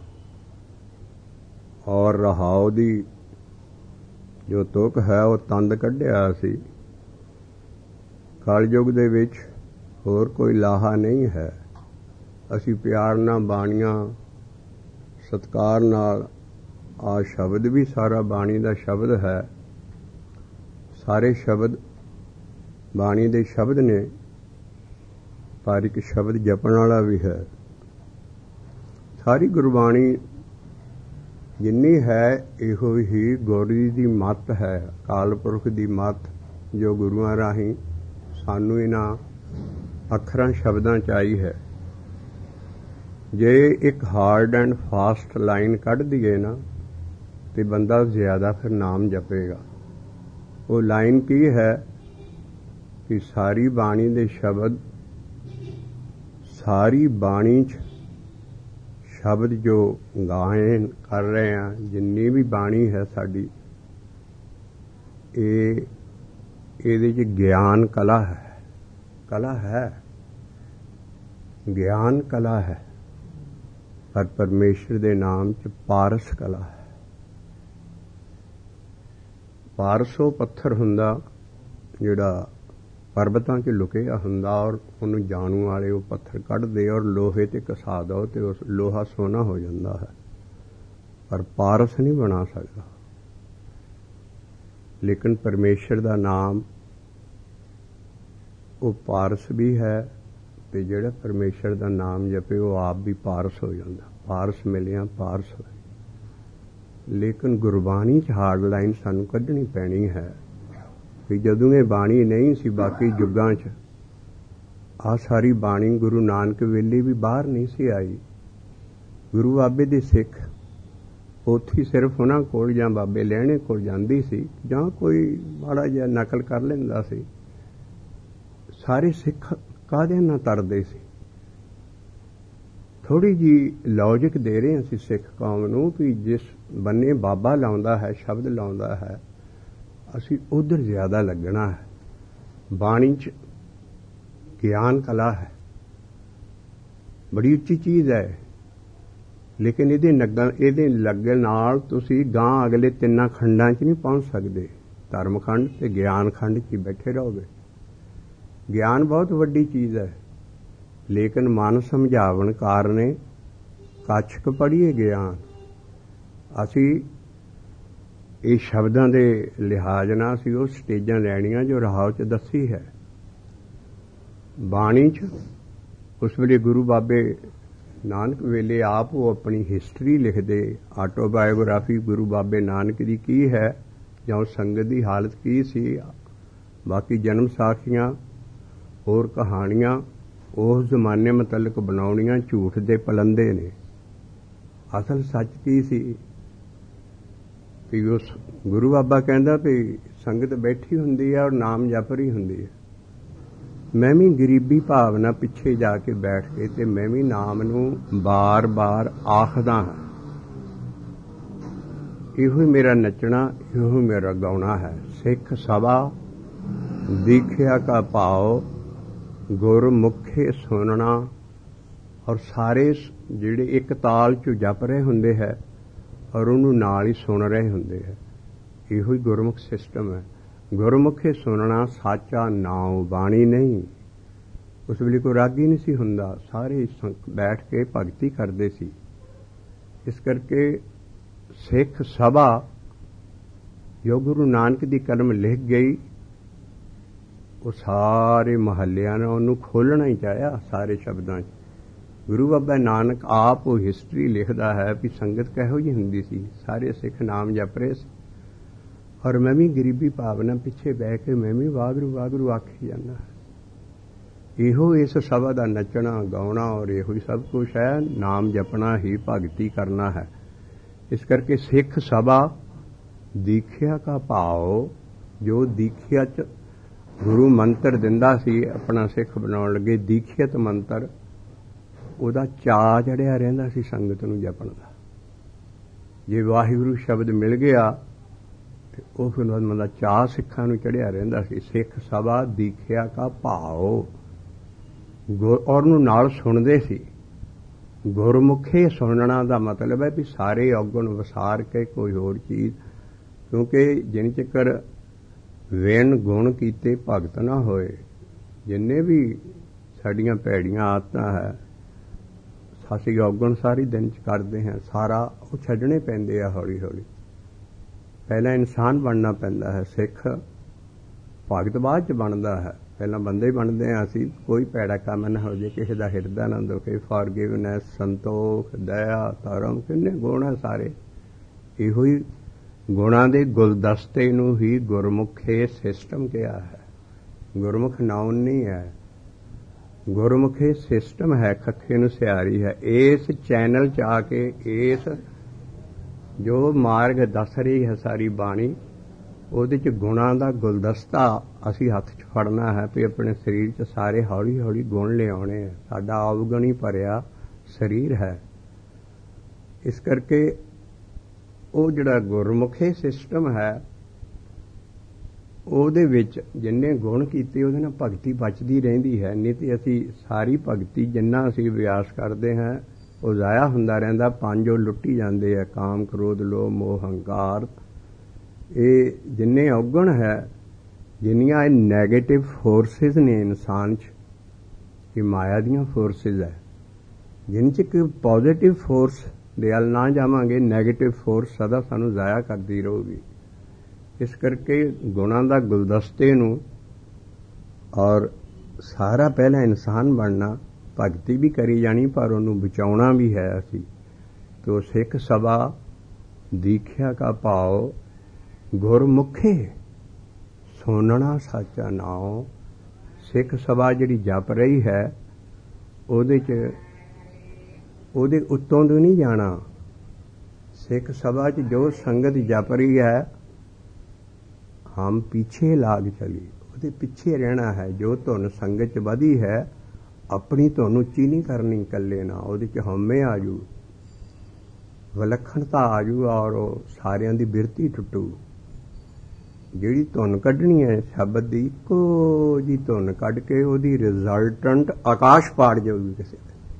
ਔਰ ਰਹਾਉ ਦੀ ਜੋ ਤੁਕ ਹੈ ਉਹ ਤੰਦ ਕੱਢਿਆ ਸੀ ਕਲਯੁਗ ਦੇ ਵਿੱਚ ਹੋਰ ਕੋਈ ਲਾਹਾ ਨਹੀਂ ਹੈ। ਅਸੀਂ ਪਿਆਰ ਨਾਲ ਬਾਣੀਆਂ ਸਤਿਕਾਰ ਨਾਲ ਆ ਸ਼ਬਦ ਵੀ ਸਾਰਾ ਬਾਣੀ ਦਾ ਸ਼ਬਦ ਹੈ। ਸਾਰੇ ਸ਼ਬਦ ਬਾਣੀ ਦੇ ਸ਼ਬਦ ਨੇ, ਪਰ ਇੱਕ ਸ਼ਬਦ ਜਪਣ ਵਾਲਾ ਵੀ ਹੈ। ਸਾਰੀ ਗੁਰਬਾਣੀ ਜਿੰਨੀ ਹੈ ਇਹੋ ਹੀ ਗੁਰੂ ਦੀ ਮੱਤ ਹੈ, ਅਕਾਲ ਪੁਰਖ ਦੀ ਮੱਤ, ਜੋ ਗੁਰੂਆਂ ਰਾਹੀਂ ਸਾਨੂੰ ਇਹਨਾਂ ਅੱਖਰਾਂ ਸ਼ਬਦਾਂ 'ਚ ਆਈ ਹੈ। ਜੇ ਇੱਕ ਹਾਰਡ ਐਂਡ ਫਾਸਟ ਲਾਈਨ ਕੱਢ ਦਈਏ ਨਾ ਤੇ ਬੰਦਾ ਜ਼ਿਆਦਾ ਫਿਰ ਨਾਮ ਜਪੇਗਾ। ਉਹ ਲਾਈਨ ਕੀ ਹੈ ਕਿ ਸਾਰੀ ਬਾਣੀ ਦੇ ਸ਼ਬਦ, ਸਾਰੀ ਬਾਣੀ 'ਚ ਸ਼ਬਦ ਜੋ ਗਾਇਨ ਕਰ ਰਹੇ ਹਾਂ, ਜਿੰਨੀ ਵੀ ਬਾਣੀ ਹੈ ਸਾਡੀ, ਇਹ ਇਹਦੇ 'ਚ ਗਿਆਨ ਕਲਾ ਹੈ। ਕਲਾ ਹੈ, ਗਿਆਨ ਕਲਾ ਹੈ, ਪਰ ਪਰਮੇਸ਼ਰ ਦੇ ਨਾਮ 'ਚ ਪਾਰਸ ਕਲਾ ਹੈ। ਪਾਰਸ ਉਹ ਪੱਥਰ ਹੁੰਦਾ ਜਿਹੜਾ ਪਰਬਤਾਂ 'ਚ ਲੁਕਿਆ ਹੁੰਦਾ, ਔਰ ਉਹਨੂੰ ਜਾਣੂ ਵਾਲੇ ਉਹ ਪੱਥਰ ਕੱਢਦੇ ਔਰ ਲੋਹੇ 'ਤੇ ਘਸਾ ਦਿਓ ਤੇ ਉਸ ਲੋਹਾ ਸੋਨਾ ਹੋ ਜਾਂਦਾ ਹੈ, ਪਰ ਪਾਰਸ ਨਹੀਂ ਬਣਾ ਸਕਦਾ। ਲੇਕਿਨ ਪਰਮੇਸ਼ਰ ਦਾ ਨਾਮ ਉਹ ਪਾਰਸ ਵੀ ਹੈ, ਤੇ ਜਿਹੜਾ ਪਰਮੇਸ਼ਰ ਦਾ ਨਾਮ ਜਪੇ ਉਹ ਆਪ ਵੀ ਪਾਰਸ ਹੋ ਜਾਂਦਾ। ਪਾਰਸ ਮਿਲਿਆ ਪਾਰਸ ਹੋਏ। ਲੇਕਿਨ ਗੁਰਬਾਣੀ 'ਚ ਹਾਰਡ ਲਾਈਨ ਸਾਨੂੰ ਕੱਢਣੀ ਪੈਣੀ ਹੈ ਵੀ ਜਦੋਂ ਇਹ ਬਾਣੀ ਨਹੀਂ ਸੀ ਬਾਕੀ ਯੁੱਗਾਂ 'ਚ, ਆਹ ਸਾਰੀ ਬਾਣੀ ਗੁਰੂ ਨਾਨਕ ਵੇਲੇ ਵੀ ਬਾਹਰ ਨਹੀਂ ਸੀ ਆਈ। ਗੁਰੂ ਬਾਬੇ ਦੇ ਸਿੱਖ ਪੋਥੀ ਸਿਰਫ ਉਹਨਾਂ ਕੋਲ ਜਾਂ ਬਾਬੇ ਲਹਿਣੇ ਕੋਲ ਜਾਂਦੀ ਸੀ, ਜਾਂ ਕੋਈ ਮਾੜਾ ਜਿਹਾ ਨਕਲ ਕਰ ਲੈਂਦਾ ਸੀ। ਸਾਰੇ ਸਿੱਖ ਕਾਹਦੇ ਨਾਲ ਤਰਦੇ ਸੀ? ਥੋੜ੍ਹੀ ਜਿਹੀ ਲੌਜਿਕ ਦੇ ਰਹੇ ਅਸੀਂ ਸਿੱਖ ਕੌਮ ਨੂੰ ਕਿ ਜਿਸ ਬੰਨੇ ਬਾਬਾ ਲਾਉਂਦਾ ਹੈ, ਸ਼ਬਦ ਲਾਉਂਦਾ ਹੈ, ਅਸੀਂ ਉੱਧਰ ਜ਼ਿਆਦਾ ਲੱਗਣਾ ਹੈ। ਬਾਣੀ 'ਚ ਗਿਆਨ ਕਲਾ ਹੈ, ਬੜੀ ਉੱਚੀ ਚੀਜ਼ ਹੈ, ਲੇਕਿਨ ਇਹਦੇ ਲੱਗਣ ਇਹਦੇ ਲੱਗਣ ਨਾਲ ਤੁਸੀਂ ਗਾਂ ਅਗਲੇ ਤਿੰਨਾਂ ਖੰਡਾਂ 'ਚ ਨਹੀਂ ਪਹੁੰਚ ਸਕਦੇ। ਧਰਮ ਖੰਡ ਤੇ ਗਿਆਨ ਖੰਡ 'ਚ ਹੀ ਬੈਠੇ ਰਹੋਗੇ। ਗਿਆਨ ਬਹੁਤ ਵੱਡੀ ਚੀਜ਼ ਹੈ, ਲੇਕਿਨ ਮਨ ਸਮਝਾਵਣ ਕਾਰਨੇ ਕੱਛਕ ਪੜ੍ਹੀਏ ਗਿਆਨ। ਅਸੀਂ ਇਹ ਸ਼ਬਦਾਂ ਦੇ ਲਿਹਾਜ਼ ਨਾਲ ਅਸੀਂ ਉਹ ਸਟੇਜਾਂ ਲੈਣੀਆਂ ਜੋ ਰਾਹ 'ਚ ਦੱਸੀ ਹੈ। ਬਾਣੀ 'ਚ ਉਸ ਵੇਲੇ ਗੁਰੂ ਬਾਬੇ ਨਾਨਕ ਵੇਲੇ ਆਪ ਉਹ ਆਪਣੀ ਹਿਸਟਰੀ ਲਿਖਦੇ, ਆਟੋਬਾਇਓਗ੍ਰਾਫੀ ਗੁਰੂ ਬਾਬੇ ਨਾਨਕ ਦੀ ਕੀ ਹੈ, ਜਾਂ ਉਸ ਸੰਗਤ ਦੀ ਹਾਲਤ ਕੀ ਸੀ। ਬਾਕੀ ਜਨਮ ਸਾਖੀਆਂ ਹੋਰ ਕਹਾਣੀਆਂ ਉਸ ਜ਼ਮਾਨੇ ਮੁਤਲਕ ਬਣਾਉਣੀਆਂ ਝੂਠ ਦੇ ਪਲੰਦੇ ਨੇ। ਅਸਲ ਸੱਚ ਕੀ ਸੀ ਕਿ ਉਸ ਗੁਰੂ ਬਾਬਾ ਕਹਿੰਦਾ ਵੀ ਸੰਗਤ ਬੈਠੀ ਹੁੰਦੀ ਹੈ ਔਰ ਨਾਮ ਜਪ ਰਹੀ ਹੁੰਦੀ ਹੈ। ਮੈਂ ਵੀ ਗਰੀਬੀ ਭਾਵਨਾ ਪਿੱਛੇ ਜਾ ਕੇ ਬੈਠ ਕੇ ਤੇ ਮੈਂ ਵੀ ਨਾਮ ਨੂੰ ਬਾਰ-ਬਾਰ ਆਖਦਾ ਹਾਂ। ਇਹੋ ਹੀ ਮੇਰਾ ਨੱਚਣਾ, ਇਹੋ ਮੇਰਾ ਗਾਉਣਾ ਹੈ। ਸਿੱਖ ਸਭਾ ਦੀਖਿਆ ਕਾ ਭਾਉ, ਗੁਰਮੁਖੇ ਸੁਣਨਾ। ਔਰ ਸਾਰੇ ਜਿਹੜੇ ਇੱਕ ਤਾਲ 'ਚ ਜਪ ਰਹੇ ਹੁੰਦੇ ਹੈ ਔਰ ਉਹਨੂੰ ਨਾਲ ਹੀ ਸੁਣ ਰਹੇ ਹੁੰਦੇ ਹੈ। ਇਹੋ ਹੀ ਗੁਰਮੁਖ ਸਿਸਟਮ ਹੈ। ਗੁਰਮੁਖੇ ਸੁਣਨਾ ਸਾਚਾ ਨਾਉ, ਬਾਣੀ ਨਹੀਂ। ਉਸ ਵੇਲੇ ਕੋਈ ਰਾਗੀ ਨਹੀਂ ਸੀ ਹੁੰਦਾ, ਸਾਰੇ ਬੈਠ ਕੇ ਭਗਤੀ ਕਰਦੇ ਸੀ। ਇਸ ਕਰਕੇ ਸਿੱਖ ਸਭਾ ਜੋ ਗੁਰੂ ਨਾਨਕ ਦੀ ਕਲਮ ਲਿਖ ਗਈ, ਉਹ ਸਾਰੇ ਮਹੱਲਿਆਂ ਨੇ ਉਹਨੂੰ ਖੋਲ੍ਹਣਾ ਹੀ ਚਾਹਿਆ ਸਾਰੇ ਸ਼ਬਦਾਂ 'ਚ। ਗੁਰੂ ਬਾਬਾ ਨਾਨਕ ਆਪ ਉਹ ਹਿਸਟਰੀ ਲਿਖਦਾ ਹੈ ਵੀ ਸੰਗਤ ਕਿਹੋ ਜਿਹੀ ਹੁੰਦੀ ਸੀ। ਸਾਰੇ ਸਿੱਖ ਨਾਮ ਜਪ ਰਹੇ ਸੀ ਔਰ ਮੈਂ ਵੀ ਗਰੀਬੀ ਭਾਵਨਾ ਪਿੱਛੇ ਬਹਿ ਕੇ ਮੈਂ ਵੀ ਵਾਹਿਗੁਰੂ ਵਾਹਿਗੁਰੂ ਆਖੀ ਜਾਂਦਾ। ਇਹੋ ਇਸ ਸਭਾ ਦਾ ਨੱਚਣਾ ਗਾਉਣਾ ਔਰ ਇਹੋ ਹੀ ਸਭ ਕੁਛ ਹੈ। ਨਾਮ ਜਪਣਾ ਹੀ ਭਗਤੀ ਕਰਨਾ ਹੈ। ਇਸ ਕਰਕੇ ਸਿੱਖ ਸਭਾ ਦੀਖਿਆ ਕਾ ਭਾਉ, ਜੋ ਦੀਖਿਆ 'ਚ ਗੁਰੂ ਮੰਤਰ ਦਿੰਦਾ ਸੀ ਆਪਣਾ ਸਿੱਖ ਬਣਾਉਣ ਲੱਗੇ, ਦੀਖਿਅਤ ਮੰਤਰ, ਉਹਦਾ ਚਾਅ ਚੜਿਆ ਰਹਿੰਦਾ ਸੀ ਸੰਗਤ ਨੂੰ ਜਪਣ ਦਾ। ਜੇ ਵਾਹਿਗੁਰੂ ਸ਼ਬਦ ਮਿਲ ਗਿਆ ਤੇ ਉਹ ਫਿਰ ਮਤਲਬ ਚਾਅ ਸਿੱਖਾਂ ਨੂੰ ਚੜਿਆ ਰਹਿੰਦਾ ਸੀ। ਸਿੱਖ ਸਭਾ ਦੀਖਿਆ ਕਾ ਭਾਉ, ਔਰ ਨੂੰ ਨਾਲ ਸੁਣਦੇ ਸੀ। ਗੁਰਮੁਖੇ ਸੁਣਨਾ ਦਾ ਮਤਲਬ ਹੈ ਵੀ ਸਾਰੇ ਔਗਣ ਵਸਾਰ ਕੇ ਕੋਈ ਹੋਰ ਚੀਜ਼, ਕਿਉਂਕਿ ਜਿੰਨ ਚਿਕਰ ਵਿਣ ਗੁਣ ਕੀਤੇ ਭਗਤ ਨਾ ਹੋਏ, ਜਿੰਨੇ ਵੀ ਸਾਡੀਆਂ ਭੈੜੀਆਂ ਆਦਤਾਂ ਹੈ, ਅਸੀਂ ਔਗਣ ਸਾਰੀ ਦਿਨ 'ਚ ਕਰਦੇ ਹਾਂ, ਸਾਰਾ ਉਹ ਛੱਡਣੇ ਪੈਂਦੇ ਆ ਹੌਲੀ ਹੌਲੀ। ਪਹਿਲਾਂ ਇਨਸਾਨ ਬਣਨਾ ਪੈਂਦਾ ਹੈ। ਸਿੱਖ ਭਗਤ ਬਾਅਦ 'ਚ ਬਣਦਾ ਹੈ, ਪਹਿਲਾਂ ਬੰਦੇ ਹੀ ਬਣਦੇ ਹਾਂ ਅਸੀਂ। ਕੋਈ ਭੈੜਾ ਕੰਮ ਨਾ ਹੋ ਜੇ, ਕਿਸੇ ਦਾ ਹਿਰਦਾ ਨਾ ਦੁਖੇ, ਫਾਰਗਿਵਨੈਸ, ਸੰਤੋਖ, ਦਇਆ, ਧਰਮ, ਕਿੰਨੇ ਗੁਣ ਹੈ ਸਾਰੇ। ਇਹੋ ਹੀ ਗੁਣਾਂ ਦੇ ਗੁਲਦਸਤੇ ਨੂੰ ਹੀ ਗੁਰਮੁਖੇ ਸਿਸਟਮ ਕਿਹਾ ਹੈ। ਗੁਰਮੁਖ ਨਾਉਨ ਨਹੀਂ ਹੈ, ਗੁਰਮੁਖੇ ਸਿਸਟਮ ਹੈ। ਖੱਖੇ ਨੂੰ ਸਿਆਰੀ ਹੈ। ਇਸ ਚੈਨਲ 'ਚ ਆ ਕੇ ਇਸ ਜੋ ਮਾਰਗ ਦੱਸ ਰਹੀ ਹੈ ਸਾਰੀ ਬਾਣੀ, ਉਹਦੇ 'ਚ ਗੁਣਾਂ ਦਾ ਗੁਲਦਸਤਾ ਅਸੀਂ ਹੱਥ 'ਚ ਫੜਨਾ ਹੈ ਵੀ ਆਪਣੇ ਸਰੀਰ 'ਚ ਸਾਰੇ ਹੌਲੀ ਹੌਲੀ ਗੁਣ ਲਿਆਉਣੇ ਹੈ। ਸਾਡਾ ਅਵਗੁਣੀ ਭਰਿਆ ਸਰੀਰ ਹੈ। ਇਸ ਕਰਕੇ ਉਹ ਜਿਹੜਾ ਗੁਰਮੁਖੇ ਸਿਸਟਮ ਹੈ, ਉਹਦੇ ਵਿੱਚ ਜਿੰਨੇ ਗੁਣ ਕੀਤੇ ਉਹਦੇ ਨਾਲ ਭਗਤੀ ਬਚਦੀ ਰਹਿੰਦੀ ਹੈ। ਨਹੀਂ ਤੇ ਅਸੀਂ ਸਾਰੀ ਭਗਤੀ ਜਿੰਨਾ ਅਸੀਂ ਅਭਿਆਸ ਕਰਦੇ ਹਾਂ ਉਹ ਜ਼ਾਇਆ ਹੁੰਦਾ ਰਹਿੰਦਾ। ਪੰਜ ਉਹ ਲੁੱਟੀ ਜਾਂਦੇ ਆ, ਕਾਮ, ਕ੍ਰੋਧ, ਲੋਭ, ਮੋਹ, ਹੰਕਾਰ। ਇਹ ਜਿੰਨੇ ਔਗਣ ਹੈ, ਜਿੰਨੀਆਂ ਇਹ ਨੈਗੇਟਿਵ ਫੋਰਸਿਸ ਨੇ ਇਨਸਾਨ 'ਚ, ਇਹ ਮਾਇਆ ਦੀਆਂ ਫੋਰਸਿਸ ਹੈ। ਜਿਨ 'ਚ ਇੱਕ ਪੋਜ਼ੀਟਿਵ ਫੋਰਸ ਦੇ ਵੱਲ ਨਾ ਜਾਵਾਂਗੇ, ਨੈਗੇਟਿਵ ਫੋਰਸ ਸਦਾ ਸਾਨੂੰ ਜ਼ਾਇਆ ਕਰਦੀ ਰਹੂਗੀ। ਇਸ ਕਰਕੇ ਗੁਣਾਂ ਦਾ ਗੁਲਦਸਤੇ ਨੂੰ ਔਰ ਸਾਰਾ ਪਹਿਲਾਂ ਇਨਸਾਨ ਬਣਨਾ, ਭਗਤੀ ਵੀ ਕਰੀ ਜਾਣੀ ਪਰ ਉਹਨੂੰ ਬਚਾਉਣਾ ਵੀ ਹੈ ਅਸੀਂ। ਤੋ ਸਿੱਖ ਸਭਾ ਦੀਖਿਆ ਕਾ ਭਾਉ ਗੁਰਮੁਖੇ ਸੁਣਨਾ ਸਾਚਾ ਨਾਉ। ਸਿੱਖ ਸਭਾ ਜਿਹੜੀ ਜਪ ਰਹੀ ਹੈ, ਉਹਦੇ 'ਚ ਉਹਦੇ ਉੱਤੋਂ ਤੋਂ ਨਹੀਂ ਜਾਣਾ। ਸਿੱਖ ਸਭਾ 'ਚ ਜੋ ਸੰਗਤ ਜਪ ਰਹੀ ਹੈ, ਹਮ ਪਿੱਛੇ ਲਾਗ ਚਲੀ, ਉਹਦੇ ਪਿੱਛੇ ਰਹਿਣਾ ਹੈ। ਜੋ ਧੁਨ ਸੰਗਤ 'ਚ ਵਧੀ ਹੈ, ਆਪਣੀ ਧੁਨ ਉੱਚੀ ਨਹੀਂ ਕਰਨੀ ਇਕੱਲੇ ਨਾ, ਉਹਦੇ 'ਚ ਹਉਮੈ ਆ ਜੂ, ਵਿਲੱਖਣਤਾ ਆ ਜੂ ਔਰ ਉਹ ਸਾਰਿਆਂ ਦੀ ਬਿਰਤੀ ਟੁੱਟੂ। ਜਿਹੜੀ ਧੁਨ ਕੱਢਣੀ ਹੈ ਸ਼ਬਦ ਦੀ, ਇੱਕੋ ਜੀ ਧੁਨ ਕੱਢ ਕੇ ਉਹਦੀ ਰਿਜ਼ਲਟੈਂਟ ਆਕਾਸ਼ ਪਾੜ ਜਾਊਗੀ ਕਿਸੇ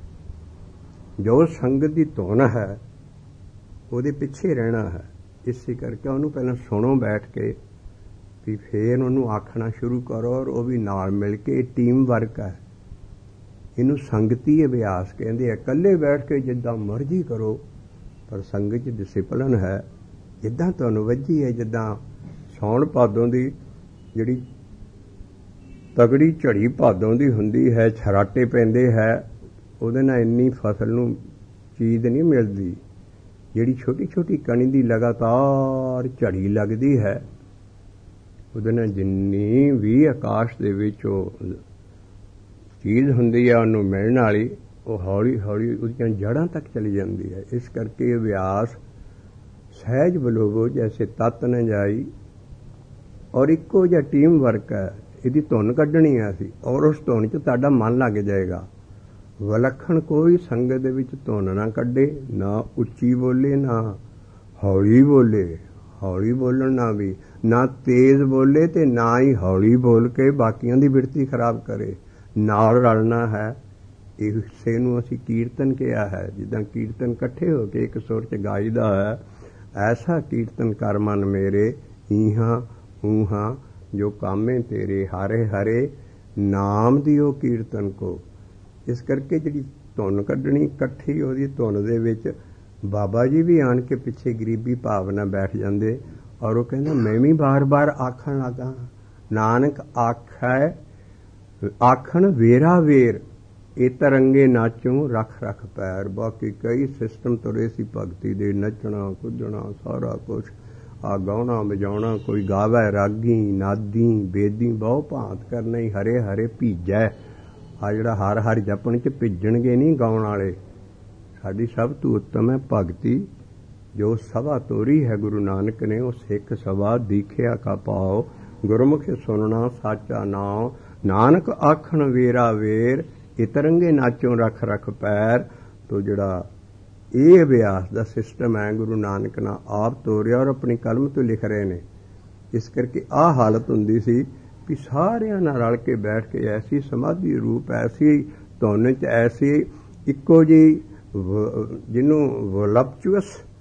ਦੇ। ਜੋ ਸੰਗਤ ਦੀ ਧੁਨ ਹੈ ਉਹਦੇ ਪਿੱਛੇ ਰਹਿਣਾ ਹੈ। ਇਸੇ ਕਰਕੇ ਉਹਨੂੰ ਪਹਿਲਾਂ ਸੁਣੋ ਬੈਠ ਕੇ, ਵੀ ਫੇਰ ਉਹਨੂੰ ਆਖਣਾ ਸ਼ੁਰੂ ਕਰੋ। ਔਰ ਉਹ ਵੀ ਨਾਲ ਮਿਲ ਕੇ ਟੀਮ ਵਰਕ ਹੈ। ਇਹਨੂੰ ਸੰਗਤੀ ਅਭਿਆਸ ਕਹਿੰਦੇ ਆ। ਇਕੱਲੇ ਬੈਠ ਕੇ ਜਿੱਦਾਂ ਮਰਜ਼ੀ ਕਰੋ, ਪਰ ਸੰਗਤ 'ਚ ਡਿਸਿਪਲਨ ਹੈ। ਜਿੱਦਾਂ ਤੁਹਾਨੂੰ ਵੱਜੀ ਹੈ, ਜਿੱਦਾਂ ਸੌਣ ਭਾਦੋਂ ਦੀ ਜਿਹੜੀ ਤਗੜੀ ਝੜੀ ਭਾਦੋਂ ਦੀ ਹੁੰਦੀ ਹੈ, ਛਰਾਟੇ ਪੈਂਦੇ ਹੈ, ਉਹਦੇ ਨਾਲ ਇੰਨੀ ਫਸਲ ਨੂੰ ਚੀਜ਼ ਨਹੀਂ ਮਿਲਦੀ। ਜਿਹੜੀ ਛੋਟੀ ਛੋਟੀ ਕਣੀ ਦੀ ਲਗਾਤਾਰ ਝੜੀ ਲੱਗਦੀ ਹੈ, ਉਹਦੇ ਨਾਲ ਜਿੰਨੀ ਵੀ ਆਕਾਸ਼ ਦੇ ਵਿੱਚ ਉਹ ਚੀਜ਼ ਹੁੰਦੀ ਹੈ ਉਹਨੂੰ ਮਿਲਣ ਵਾਲੀ, ਉਹ ਹੌਲੀ ਹੌਲੀ ਉਹਦੀਆਂ ਜੜ੍ਹਾਂ ਤੱਕ ਚਲੀ ਜਾਂਦੀ ਹੈ। ਇਸ ਕਰਕੇ ਅਭਿਆਸ ਸਹਿਜ ਬਲੋਵੋ ਜੈਸੇ ਤਤ ਨ ਜਾਈ। ਔਰ ਇੱਕੋ ਜਿਹਾ ਟੀਮ ਵਰਕ ਹੈ। ਇਹਦੀ ਧੁਨ ਕੱਢਣੀ ਹੈ ਅਸੀਂ, ਔਰ ਉਸ ਧੁਨ 'ਚ ਤੁਹਾਡਾ ਮਨ ਲੱਗ ਜਾਏਗਾ। ਵਿਲੱਖਣ ਕੋਈ ਸੰਗਤ ਦੇ ਵਿੱਚ ਧੁਨ ਨਾ ਕੱਢੇ, ਨਾ ਉੱਚੀ ਬੋਲੇ ਨਾ ਹੌਲੀ ਬੋਲੇ। ਹੌਲੀ ਬੋਲਣ ਨਾ ਵੀ, ਨਾ ਤੇਜ਼ ਬੋਲੇ ਤੇ ਨਾ ਹੀ ਹੌਲੀ ਬੋਲ ਕੇ ਬਾਕੀਆਂ ਦੀ ਬਿਰਤੀ ਖਰਾਬ ਕਰੇ। ਨਾਲ ਰਲਣਾ ਹੈ। ਇਸੇ ਨੂੰ ਅਸੀਂ ਕੀਰਤਨ ਕਿਹਾ ਹੈ। ਜਿੱਦਾਂ ਕੀਰਤਨ ਇਕੱਠੇ ਹੋ ਕੇ ਇੱਕ ਸੁਰ 'ਚ ਗਾਈਦਾ ਹੈ, ਐਸਾ ਕੀਰਤਨ ਕਰ ਮਨ ਮੇਰੇ, ਈਹਾਂ ਊਹਾਂ ਜੋ ਕਾਮੇ ਤੇਰੇ, ਹਰੇ ਹਰੇ ਨਾਮ ਦਿਓ ਕੀਰਤਨ ਕੋ। ਇਸ ਕਰਕੇ ਜਿਹੜੀ ਧੁਨ ਕੱਢਣੀ ਇਕੱਠੀ, ਉਹਦੀ ਧੁਨ ਦੇ ਵਿੱਚ ਬਾਬਾ ਜੀ ਵੀ ਆਣ ਕੇ ਪਿੱਛੇ ਗਰੀਬੀ ਭਾਵਨਾ ਬੈਠ ਜਾਂਦੇ। ਔਰ ਉਹ ਕਹਿੰਦਾ ਮੈਂ ਵੀ ਬਾਰ ਬਾਰ ਆਖਣ ਲੱਗਾ, ਨਾਨਕ ਆਖੈ ਆਖਣ ਵੇਰਾ ਵੇਰ, ਇਹ ਤਰੰਗੇ ਨਾਚੋਂ ਰੱਖ ਰੱਖ ਪੈਰ। ਬਾਕੀ ਕਈ ਸਿਸਟਮ ਤੁਰੇ ਸੀ ਭਗਤੀ ਦੇ, ਨੱਚਣਾ ਕੁੱਦਣਾ ਸਾਰਾ ਕੁਛ, ਆ ਗਾਉਣਾ ਵਜਾਉਣਾ, ਕੋਈ ਗਾਵੇ ਰਾਗੀ ਨਾਦੀ ਬੇਦੀ, ਬਹੁ ਭਾਂਤ ਕਰਨਾ ਹੀ ਹਰੇ ਹਰੇ ਭੀਜੈ। ਆ ਜਿਹੜਾ ਹਰ ਹਰ ਜਪਣ 'ਚ ਭਿੱਜਣਗੇ ਨਹੀਂ ਗਾਉਣ ਵਾਲੇ। ਸਾਡੀ ਸਭ ਤੋਂ ਉੱਤਮ ਹੈ ਭਗਤੀ। ਜੋ ਸਭਾ ਤੋਰੀ ਹੈ ਗੁਰੂ ਨਾਨਕ ਨੇ, ਉਹ ਸਿੱਖ ਸਭਾ ਦੀਖਿਆ ਕਾ ਭਾਉ ਗੁਰਮੁਖ ਸੁਣਨਾ ਸਾਚਾ ਨਾਉ। ਨਾਨਕ ਆਖਣ ਵੇਰਾ ਵੇਰ, ਇਹ ਤਰੰਗੇ ਨਾਚੋਂ ਰੱਖ ਰੱਖ ਪੈਰ। ਤੋ ਜਿਹੜਾ ਇਹ ਅਭਿਆਸ ਦਾ ਸਿਸਟਮ ਹੈ, ਗੁਰੂ ਨਾਨਕ ਨੇ ਆਪ ਤੋਰਿਆ ਔਰ ਆਪਣੀ ਕਲਮ ਤੋਂ ਲਿਖ ਰਹੇ ਨੇ। ਇਸ ਕਰਕੇ ਆਹ ਹਾਲਤ ਹੁੰਦੀ ਸੀ ਕਿ ਸਾਰਿਆਂ ਨਾਲ ਰਲ ਕੇ ਬੈਠ ਕੇ ਐਸੀ ਸਮਾਧੀ ਰੂਪ, ਐਸੀ ਧੁਨ 'ਚ, ਐਸੀ ਇੱਕੋ ਜਿਹੀ ਜਿਹਨੂੰ ਵੋਲਪਚੁਅਸ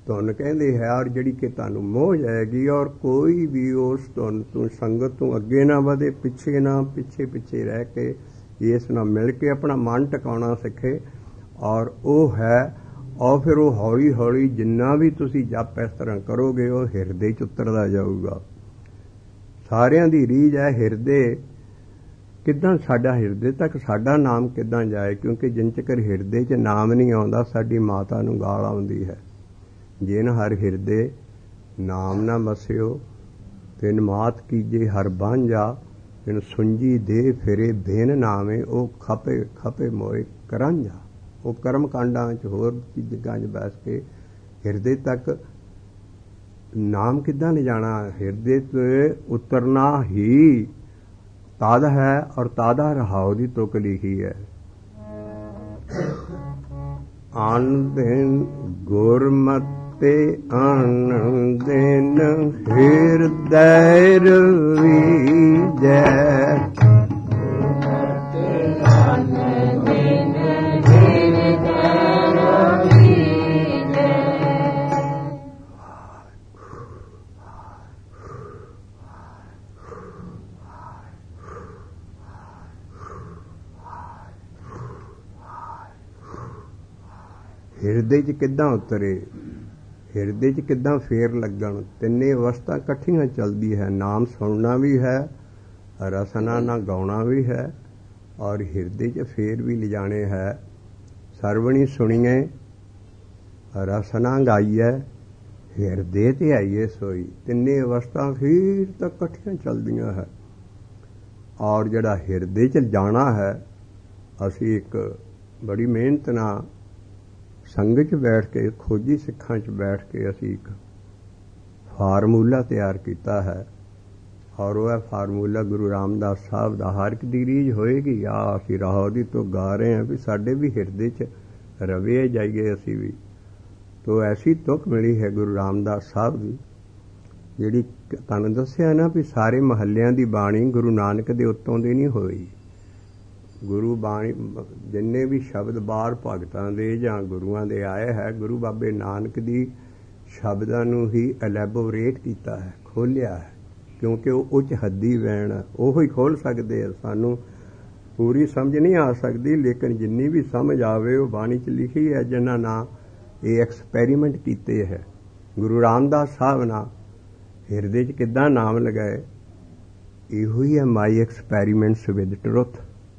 ਧੁਨ ਕਹਿੰਦੇ ਹੈ, ਔਰ ਜਿਹੜੀ ਕਿ ਤੁਹਾਨੂੰ ਮੋਹ ਜਾਏਗੀ, ਔਰ ਕੋਈ ਵੀ ਉਸ ਧੁਨ ਤੋਂ ਸੰਗਤ ਤੋਂ ਅੱਗੇ ਨਾ ਵਧੇ, ਪਿੱਛੇ ਨਾ, ਪਿੱਛੇ ਪਿੱਛੇ ਰਹਿ ਕੇ ਇਸ ਨਾਲ ਮਿਲ ਕੇ ਆਪਣਾ ਮਨ ਟਿਕਾਉਣਾ ਸਿੱਖੇ। ਔਰ ਉਹ ਹੈ, ਔਰ ਫਿਰ ਉਹ ਹੌਲੀ ਹੌਲੀ ਜਿੰਨਾ ਵੀ ਤੁਸੀਂ ਜਪ ਇਸ ਤਰ੍ਹਾਂ ਕਰੋਗੇ ਉਹ ਹਿਰਦੇ 'ਚ ਉਤਰਦਾ ਜਾਊਗਾ। ਸਾਰਿਆਂ ਦੀ ਰੀਝ ਹੈ ਹਿਰਦੇ, ਕਿੱਦਾਂ ਸਾਡਾ ਹਿਰਦੇ ਤੱਕ ਸਾਡਾ ਨਾਮ ਕਿੱਦਾਂ ਜਾਏ, ਕਿਉਂਕਿ ਜਿੰਨ ਚਿਰ ਹਿਰਦੇ 'ਚ ਨਾਮ ਨਹੀਂ ਆਉਂਦਾ ਸਾਡੀ ਮਾਤਾ ਨੂੰ ਗਾਲ ਆਉਂਦੀ ਹੈ। ਜਿਨ ਹਰ ਹਿਰਦੇ ਨਾਮ ਨਾ ਮਸਿਓ ਤਿਨ ਮਾਤ ਕੀਜੇ ਹਰ ਬਾਂਝਾ, ਤਿਨ ਸੁੰਜੀ ਦੇ ਫਿਰੇ ਬੇਨ ਨਾਵੇਂ, ਉਹ ਖਪੇ ਖਪੇ ਮੋਏ ਕਰਾਂਝਾ। ਉਹ ਕਰਮ ਕਾਂਡਾਂ 'ਚ ਹੋਰ ਚੀਜ਼ਾਂ 'ਚ ਬੈਠ ਕੇ ਹਿਰਦੇ ਤੱਕ ਨਾਮ ਕਿੱਦਾਂ ਲਿਜਾਣਾ, ਹਿਰਦੇ 'ਤੇ ਉਤਰਨਾ ਹੀ ਤਾਦ ਹੈ। ਔਰ ਤਾਦਾ ਰਹਾਉ ਦੀ ਤੁਕ ਲਿਖੀ ਹੈ, ਆਨੰਦਿਨ ਗੁਰਮਤਿ ਆਨੰਦਿਨ ਹਿਰਦੈ ਰਵੀਜੈ, ਹਿਰਦੇ 'ਚ ਕਿੱਦਾਂ ਉਤਰੇ, ਹਿਰਦੇ 'ਚ ਕਿੱਦਾਂ ਫੇਰ ਲੱਗਣ। ਤਿੰਨੇ ਅਵਸਥਾ ਇਕੱਠੀਆਂ ਚੱਲਦੀ ਹੈ, ਨਾਮ ਸੁਣਨਾ ਵੀ ਹੈ, ਰਸਨਾ ਨਾਲ ਗਾਉਣਾ ਵੀ ਹੈ, ਔਰ ਹਿਰਦੇ 'ਚ ਫੇਰ ਵੀ ਲਿਜਾਣੇ ਹੈ। ਸਰਵਣੀ ਸੁਣੀਏ ਰਸਨਾ ਗਾਈਏ, ਹਿਰਦੇ 'ਤੇ ਆਈਏ ਸੋਈ। ਤਿੰਨੇ ਅਵਸਥਾ ਫਿਰ ਤੱਕ ਇਕੱਠੀਆਂ ਚੱਲਦੀਆਂ ਹੈ। ਔਰ ਜਿਹੜਾ ਹਿਰਦੇ 'ਚ ਜਾਣਾ ਹੈ, ਅਸੀਂ ਇੱਕ ਬੜੀ ਮਿਹਨਤ ਨਾਲ ਸੰਗਤ 'ਚ ਬੈਠ ਕੇ, ਖੋਜੀ ਸਿੱਖਾਂ 'ਚ ਬੈਠ ਕੇ ਅਸੀਂ ਇੱਕ ਫਾਰਮੂਲਾ ਤਿਆਰ ਕੀਤਾ ਹੈ। ਔਰ ਉਹ ਹੈ ਫਾਰਮੂਲਾ ਗੁਰੂ ਰਾਮਦਾਸ ਸਾਹਿਬ ਦਾ। ਹਰ ਇੱਕ ਦੀ ਰੀਝ ਹੋਏਗੀ, ਆ ਅਸੀਂ ਰਾਹੋਂ ਦੀ ਤੋਂ ਗਾ ਰਹੇ ਹਾਂ ਵੀ ਸਾਡੇ ਵੀ ਹਿਰਦੇ 'ਚ ਰਵੇ ਜਾਈਏ ਅਸੀਂ ਵੀ। ਤੋ ਐਸੀ ਤੁਕ ਮਿਲੀ ਹੈ ਗੁਰੂ ਰਾਮਦਾਸ ਸਾਹਿਬ ਦੀ, ਜਿਹੜੀ ਤੁਹਾਨੂੰ ਦੱਸਿਆ ਨਾ ਵੀ ਸਾਰੇ ਮਹੱਲਿਆਂ ਦੀ ਬਾਣੀ ਗੁਰੂ ਨਾਨਕ ਦੇ ਉੱਤੋਂ ਦੀ ਨਹੀਂ ਹੋਈ। ਗੁਰੂ ਬਾਣੀ ਜਿੰਨੇ ਵੀ ਸ਼ਬਦ ਬਾਹਰ ਭਗਤਾਂ ਦੇ ਜਾਂ ਗੁਰੂਆਂ ਦੇ ਆਏ ਹੈ, ਗੁਰੂ ਬਾਬੇ ਨਾਨਕ ਦੀ ਸ਼ਬਦਾਂ ਨੂੰ ਹੀ ਐਲੈਬੋਰੇਟ ਕੀਤਾ ਹੈ, ਖੋਲ੍ਹਿਆ ਹੈ, ਕਿਉਂਕਿ ਉਹ ਉੱਚ ਹੱਦੀ ਵੈਣ ਉਹ ਹੀ ਖੋਲ੍ਹ ਸਕਦੇ ਆ। ਸਾਨੂੰ ਪੂਰੀ ਸਮਝ ਨਹੀਂ ਆ ਸਕਦੀ, ਲੇਕਿਨ ਜਿੰਨੀ ਵੀ ਸਮਝ ਆਵੇ ਉਹ ਬਾਣੀ 'ਚ ਲਿਖੀ ਹੈ। ਜਿਨ੍ਹਾਂ ਨਾਲ ਇਹ ਐਕਸਪੈਰੀਮੈਂਟ ਕੀਤੇ ਹੈ ਗੁਰੂ ਰਾਮਦਾਸ ਸਾਹਿਬ ਨਾਲ, ਹਿਰਦੇ 'ਚ ਕਿੱਦਾਂ ਨਾਮ ਲਗਾਏ, ਇਹੋ ਹੀ ਹੈ ਮਾਈ ਐਕਸਪੈਰੀਮੈਂਟਸ ਵਿਦ ਟਰੁਥ,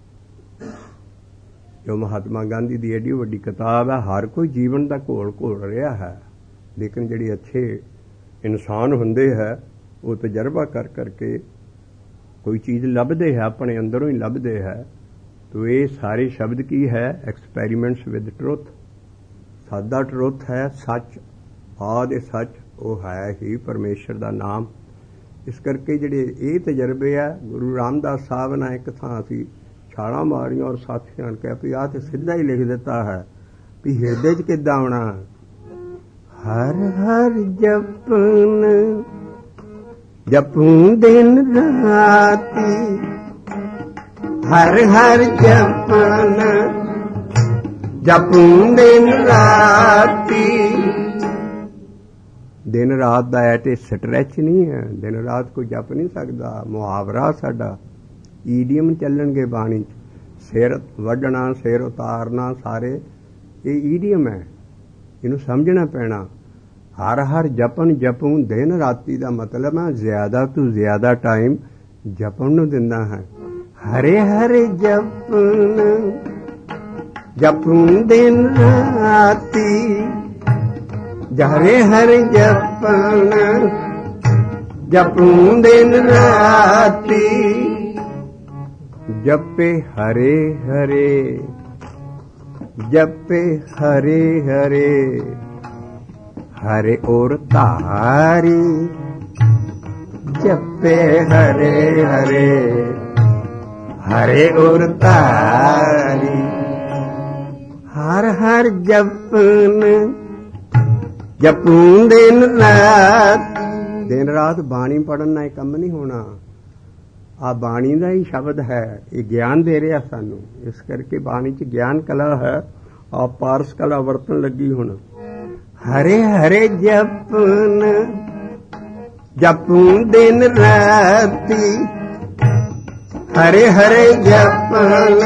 ਜੋ ਮਹਾਤਮਾ ਗਾਂਧੀ ਦੀ ਐਡੀ ਵੱਡੀ ਕਿਤਾਬ ਹੈ। ਹਰ ਕੋਈ ਜੀਵਨ ਦਾ ਘੋਲ ਘੋਲ ਰਿਹਾ ਹੈ, ਲੇਕਿਨ ਜਿਹੜੇ ਅੱਛੇ ਇਨਸਾਨ ਹੁੰਦੇ ਹੈ ਉਹ ਤਜਰਬਾ ਕਰ ਕਰਕੇ ਕੋਈ ਚੀਜ਼ ਲੱਭਦੇ ਹੈ, ਆਪਣੇ ਅੰਦਰੋਂ ਹੀ ਲੱਭਦੇ ਹੈ। ਤੋ ਇਹ ਸਾਰੇ ਸ਼ਬਦ ਕੀ ਹੈ, ਐਕਸਪੈਰੀਮੈਂਟਸ ਵਿਦ ਟਰੁਥ। ਸਾਦਾ ਟਰੁਥ ਹੈ ਸੱਚ, ਆਦਿ ਸੱਚ, ਉਹ ਹੈ ਹੀ ਪਰਮੇਸ਼ਰ ਦਾ ਨਾਮ। ਇਸ ਕਰਕੇ ਜਿਹੜੇ ਇਹ ਤਜਰਬੇ ਆ ਗੁਰੂ ਰਾਮਦਾਸ ਸਾਹਿਬ ਨਾਲ ਇੱਕ ਥਾਂ ਅਸੀਂ ਛਾਲਾਂ ਮਾਰੀਆਂ ਔਰ ਸਾਥੀਆਂ ਨੇ ਕਿਹਾ ਵੀ ਆਹ ਤੇ ਸਿੱਧਾ ਹੀ ਲਿਖ ਦਿੱਤਾ ਹੈ ਵੀ ਹਿਰਦੇ 'ਚ ਕਿੱਦਾਂ ਆਉਣਾ। ਹਰ ਹਰ ਜਪਨ ਜਪੂੰ ਦਿਨ ਰਾਤੀ, ਹਰ ਹਰ ਜਪਨ ਜਪੂੰ ਦਿਨ ਰਾਤੀ। ਦਿਨ ਰਾਤ ਦਾ ਐ ਤੇ ਸਟਰੈਚ ਨਹੀਂ ਹੈ, ਦਿਨ ਰਾਤ ਕੋਈ ਜਪ ਨਹੀਂ ਸਕਦਾ। ਮੁਹਾਵਰਾ ਸਾਡਾ, ਈਡੀਅਮ ਚੱਲਣਗੇ ਬਾਣੀ 'ਚ, ਸਿਰ ਵੱਢਣਾ, ਸਿਰ ਉਤਾਰਨਾ, ਸਾਰੇ ਇਹ ਈਡੀਅਮ ਹੈ, ਇਹਨੂੰ ਸਮਝਣਾ ਪੈਣਾ। ਹਰ ਹਰ ਜਪਨ ਜਪੂੰ ਦਿਨ ਰਾਤੀ ਦਾ ਮਤਲਬ ਹੈ ਜ਼ਿਆਦਾ ਤੋਂ ਜ਼ਿਆਦਾ ਟਾਈਮ ਜਪਣ ਨੂੰ ਦਿੰਦਾ ਹੈ। ਹਰੇ ਹਰੇ ਜਪਨ ਜਪੂੰ ਦਿਨ ਰਾਤੀ, ਹਰੇ ਹਰੇ ਜਪਨ ਜਪੂੰ ਦਿਨ ਰਾਤੀ। ਜਪੇ ਹਰੇ ਹਰੇ ਜਪੇ ਹਰੇ ਹਰੇ, ਹਰੇ ਔਰ ਤਾਰੀ ਜਪੇ ਹਰੇ ਹਰੇ, ਹਰੇ ਔਰ ਤਾਰੀ। ਹਰ ਹਰ ਜਪਨ ਜਪੂੰ ਦਿਨ ਰਾਤ। ਦਿਨ ਰਾਤ ਬਾਣੀ ਪੜ੍ਹਨ ਨਾਲ ਕੰਮ ਨਹੀਂ ਹੋਣਾ, ਆ ਬਾਣੀ ਦਾ ਹੀ ਸ਼ਬਦ ਹੈ, ਇਹ ਗਿਆਨ ਦੇ ਰਿਹਾ ਸਾਨੂੰ। ਇਸ ਕਰਕੇ ਬਾਣੀ 'ਚ ਗਿਆਨ ਕਲਾ ਹੈ, ਆ ਪਾਰਸ ਕਲਾ ਵਰਤਣ ਲੱਗੀ ਹੁਣ। ਹਰੇ ਹਰੇ ਜਪਨ ਜਪੂੰ ਦਿਨ ਰਾਤੀ, ਹਰੇ ਹਰੇ ਜਪਨ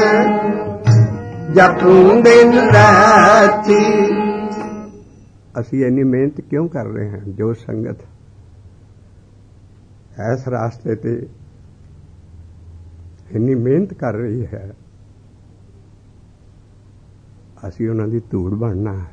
ਜਪੂੰ ਦਿਨ ਰਾਤੀ। ਅਸੀਂ ਇੰਨੀ ਮਿਹਨਤ ਕਿਉਂ ਕਰ ਰਹੇ ਹਾਂ? ਜੋ ਸੰਗਤ ਇਸ ਰਾਸਤੇ ਤੇ ਇੰਨੀ ਮਿਹਨਤ ਕਰ ਰਹੀ ਹੈ, ਅਸੀਂ ਉਹਨਾਂ ਦੀ ਧੂੜ ਬਣਨਾ ਹੈ।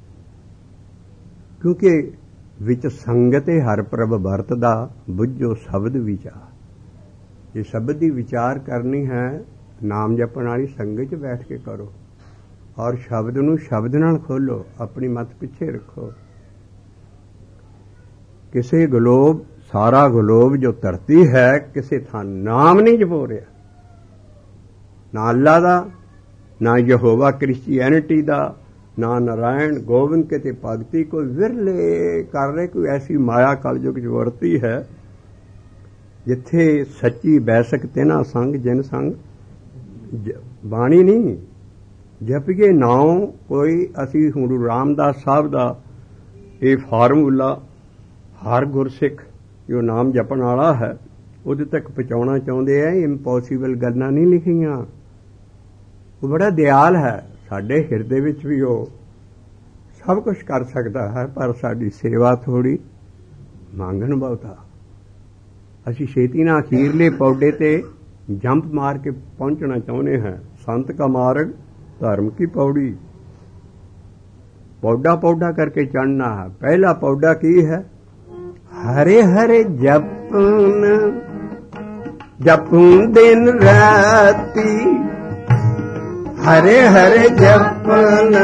ਕਿਉਂਕਿ ਵਿੱਚ ਸੰਗਤੇ ਹਰ ਪ੍ਰਭ ਵਰਤਦਾ, ਬੁੱਝੋ ਸ਼ਬਦ ਵਿਚਾਰ। ਜੇ ਸ਼ਬਦ ਦੀ ਵਿਚਾਰ ਕਰਨੀ ਹੈ, ਨਾਮ ਜਪਣ ਵਾਲੀ ਸੰਗਤ 'ਚ ਬੈਠ ਕੇ ਕਰੋ, ਔਰ ਸ਼ਬਦ ਨੂੰ ਸ਼ਬਦ ਨਾਲ ਖੋਲੋ, ਆਪਣੀ ਮੱਤ ਪਿੱਛੇ ਰੱਖੋ। ਕਿਸੇ ਗਲੋਬ, ਸਾਰਾ ਗਲੋਬ ਜੋ ਧਰਤੀ ਹੈ, ਕਿਸੇ ਥਾਂ ਨਾਮ ਨਹੀਂ ਜਪੋ ਰਿਹਾ, ਨਾ ਅੱਲਾ ਦਾ, ਨਾ ਯਹੋਵਾ ਕ੍ਰਿਸਚੀਐਨਿਟੀ ਦਾ, ਨਾ ਨਾਰਾਇਣ ਗੋਬਿੰਦ ਕਿਤੇ ਭਗਤੀ। ਕੋਈ ਵਿਰਲੇ ਕਰ ਰਹੇ, ਕੋਈ ਐਸੀ ਮਾਇਆ ਕਲਯੁਗ ਚ ਵਰਤੀ ਹੈ ਜਿੱਥੇ ਸੱਚੀ ਬੈਸਕ ਤੇਨਾ ਸੰਗ ਜਿਨ ਸੰਗ ਬਾਣੀ ਨਹੀਂ ਜਪੀਏ ਨਾਉ ਕੋਈ। ਅਸੀਂ ਗੁਰੂ ਰਾਮਦਾਸ ਸਾਹਿਬ ਦਾ ਇਹ ਫਾਰਮੂਲਾ ਹਰ ਗੁਰਸਿੱਖ ਜੋ ਨਾਮ ਜਪਣ ਵਾਲਾ ਹੈ ਉਹਦੇ ਤੱਕ ਪਹੁੰਚਾਉਣਾ ਚਾਹੁੰਦੇ ਆ। ਇੰਪੋਸੀਬਲ ਗੱਲਾਂ ਨਹੀਂ ਲਿਖੀਆਂ। ਉਹ ਬੜਾ ਦਿਆਲ ਹੈ, ਸਾਡੇ ਹਿਰਦੇ ਵਿੱਚ ਵੀ ਉਹ ਸਭ ਕੁਝ ਕਰ ਸਕਦਾ ਹੈ, ਪਰ ਸਾਡੀ ਸੇਵਾ ਥੋੜੀ ਮੰਗਣ ਬਹੁਤਾ। ਅਸੀਂ ਛੇਤੀ ਨਾਲ ਅਖੀਰਲੇ ਪੌੜੇ ਤੇ ਜੰਪ ਮਾਰ ਕੇ ਪਹੁੰਚਣਾ ਚਾਹੁੰਦੇ ਹਾਂ। ਸੰਤ ਕਾ ਮਾਰਗ ਧਰਮ ਕੀ ਪੌੜੀ, ਪੌਡਾ ਪੌਡਾ ਕਰਕੇ ਚੜ੍ਹਨਾ ਹੈ। ਪਹਿਲਾ ਪੌਡਾ ਕੀ ਹੈ? ਹਰੇ ਹਰੇ ਜਪਨ ਜਪੂੰ ਦਿਨ ਰਾਤੀ, ਹਰੇ ਹਰੇ ਜਪਨ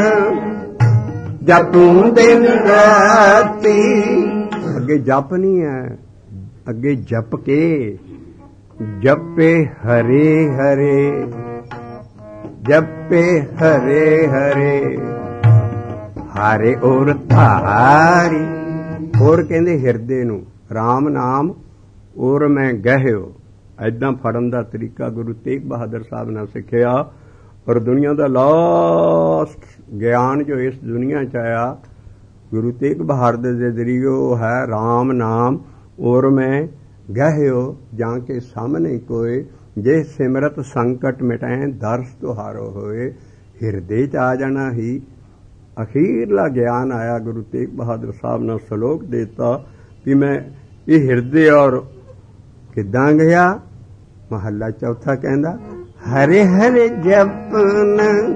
ਜਪੂੰ ਦਿਨ ਰਾਤੀ। ਅੱਗੇ ਜਪ ਨਹੀਂ ਹੈ, ਅੱਗੇ ਜਪ ਕੇ ਜਪੇ ਹਰੇ ਹਰੇ, ਜਪੇ ਹਰੇ ਹਰੇ, ਹਾਰੇ ਔਰ ਧਾਰੀ। ਹੋਰ ਕਹਿੰਦੇ ਹਿਰਦੇ ਨੂੰ ਰਾਮ ਨਾਮ ਔਰ ਮੈਂ ਗਹਿਓ। ਏਦਾਂ ਫੜਨ ਦਾ ਤਰੀਕਾ ਗੁਰੂ ਤੇਗ ਬਹਾਦਰ ਸਾਹਿਬ ਨੇ ਸਿੱਖਿਆ। ਔਰ ਦੁਨੀਆ ਦਾ ਲਾਸਟ ਗਿਆਨ ਜੋ ਇਸ ਦੁਨੀਆ 'ਚ ਆਇਆ ਗੁਰੂ ਤੇਗ ਬਹਾਦਰ ਦੇ ਜ਼ਰੀਏ ਉਹ ਹੈ ਰਾਮ ਨਾਮ ਔਰ ਮੈਂ ਗਹਿਓ ਜਾਂ ਕੇ ਸਾਹਮਣੇ ਕੋਏ, ਜੇ ਸਿਮਰਤ ਸੰਕਟ ਮਿਟਾਏ ਦਰਸ ਤੁਹਾਰੋ ਹੋਏ। ਹਿਰਦੇ 'ਚ ਆ ਜਾਣਾ ਹੀ ਅਖੀਰਲਾ ਗਿਆਨ ਆਇਆ। ਗੁਰੂ ਤੇਗ ਬਹਾਦਰ ਸਾਹਿਬ ਨੇ ਸਲੋਕ ਦਿੱਤਾ ਵੀ ਮੈਂ ਇਹ ਹਿਰਦੇ ਔਰ ਕਿੱਦਾਂ ਗਿਆ। ਮਹੱਲਾ ਚੌਥਾ ਕਹਿੰਦਾ ਹਰੇ ਹਰੇ ਜਪਨ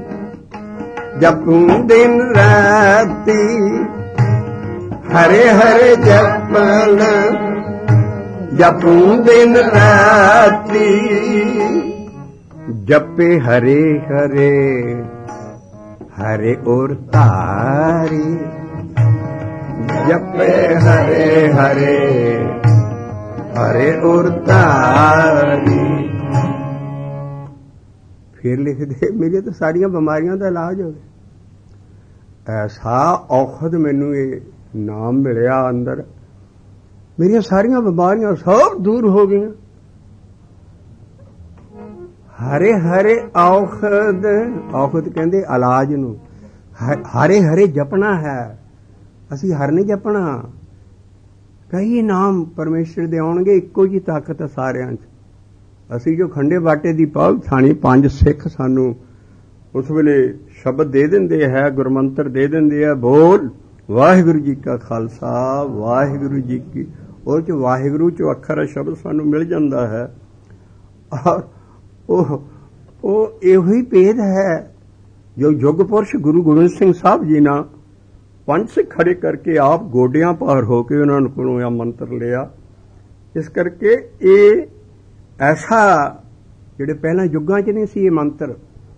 ਜਪੂੰ ਦਿਨ ਰਾਤੀ, ਹਰੇ ਹਰੇ ਜਪਨ ਜਪੂੰ ਦਿਨ ਰਾਤੀ। ਜਪੇ ਹਰੇ ਹਰੇ ਹਰੇ ਔਰ ਤਾਰੀ, ਜਪੇ ਹਰੇ ਹਰੇ ਹਰੇ ਔਰ ਤਾਰੀ। ਫਿਰ ਲਿਖਦੇ ਮੇਰੇ ਤਾਂ ਸਾਰੀਆਂ ਬਿਮਾਰੀਆਂ ਦਾ ਇਲਾਜ ਹੋ ਗਿਆ। ਐਸਾ ਔਖਦ ਮੈਨੂੰ ਇਹ ਨਾਮ ਮਿਲਿਆ ਅੰਦਰ, ਮੇਰੀਆਂ ਸਾਰੀਆਂ ਬਿਮਾਰੀਆਂ ਸਭ ਦੂਰ ਹੋ ਗਈਆਂ। ਹਰੇ ਹਰੇ ਔਖਦ, ਔਖਦ ਕਹਿੰਦੇ ਇਲਾਜ ਨੂੰ। ਹਰੇ ਹਰੇ ਜਪਣਾ ਹੈ, ਅਸੀਂ ਹਰ ਨਹੀਂ ਜਪਣਾ। ਕਈ ਨਾਮ ਪਰਮੇਸ਼ਰ ਦੇ ਆਉਣਗੇ, ਇੱਕੋ ਜੀ ਤਾਕਤ ਹੈ ਸਾਰਿਆਂ 'ਚ। ਅਸੀਂ ਜੋ ਖੰਡੇ ਬਾਟੇ ਦੀ ਪਾਲ ਥਾਣੀ ਪੰਜ ਸਿੱਖ ਸਾਨੂੰ ਉਸ ਵੇਲੇ ਸ਼ਬਦ ਦੇ ਦਿੰਦੇ ਹੈ, ਗੁਰਮੰਤਰ ਦੇ ਦਿੰਦੇ ਹੈ, ਬੋਲ ਵਾਹਿਗੁਰੂ ਜੀ ਕਾ ਖਾਲਸਾ ਵਾਹਿਗੁਰੂ ਜੀ ਕੀ। ਉਹ 'ਚ ਵਾਹਿਗੁਰੂ 'ਚੋਂ ਅੱਖਰ ਸ਼ਬਦ ਸਾਨੂੰ ਮਿਲ ਜਾਂਦਾ ਹੈ। ਔਰ ਉਹ ਉਹ ਇਹੋ ਹੀ ਭੇਦ ਹੈ ਜੋ ਯੁੱਗ ਪੁਰਸ਼ ਗੁਰੂ ਗੋਬਿੰਦ ਸਿੰਘ ਸਾਹਿਬ ਜੀ ਨਾਲ ਪੰਜ ਸਿੱਖ ਖੜੇ ਕਰਕੇ ਆਪ ਗੋਡਿਆਂ ਭਾਰ ਹੋ ਕੇ ਉਹਨਾਂ ਨੂੰ ਕੋਲੋਂ ਇਹ ਮੰਤਰ ਲਿਆ। ਇਸ ਕਰਕੇ ਇਹ ਐਸਾ ਜਿਹੜੇ ਪਹਿਲਾਂ ਯੁੱਗਾਂ 'ਚ ਨਹੀਂ ਸੀ ਇਹ ਮੰਤਰ,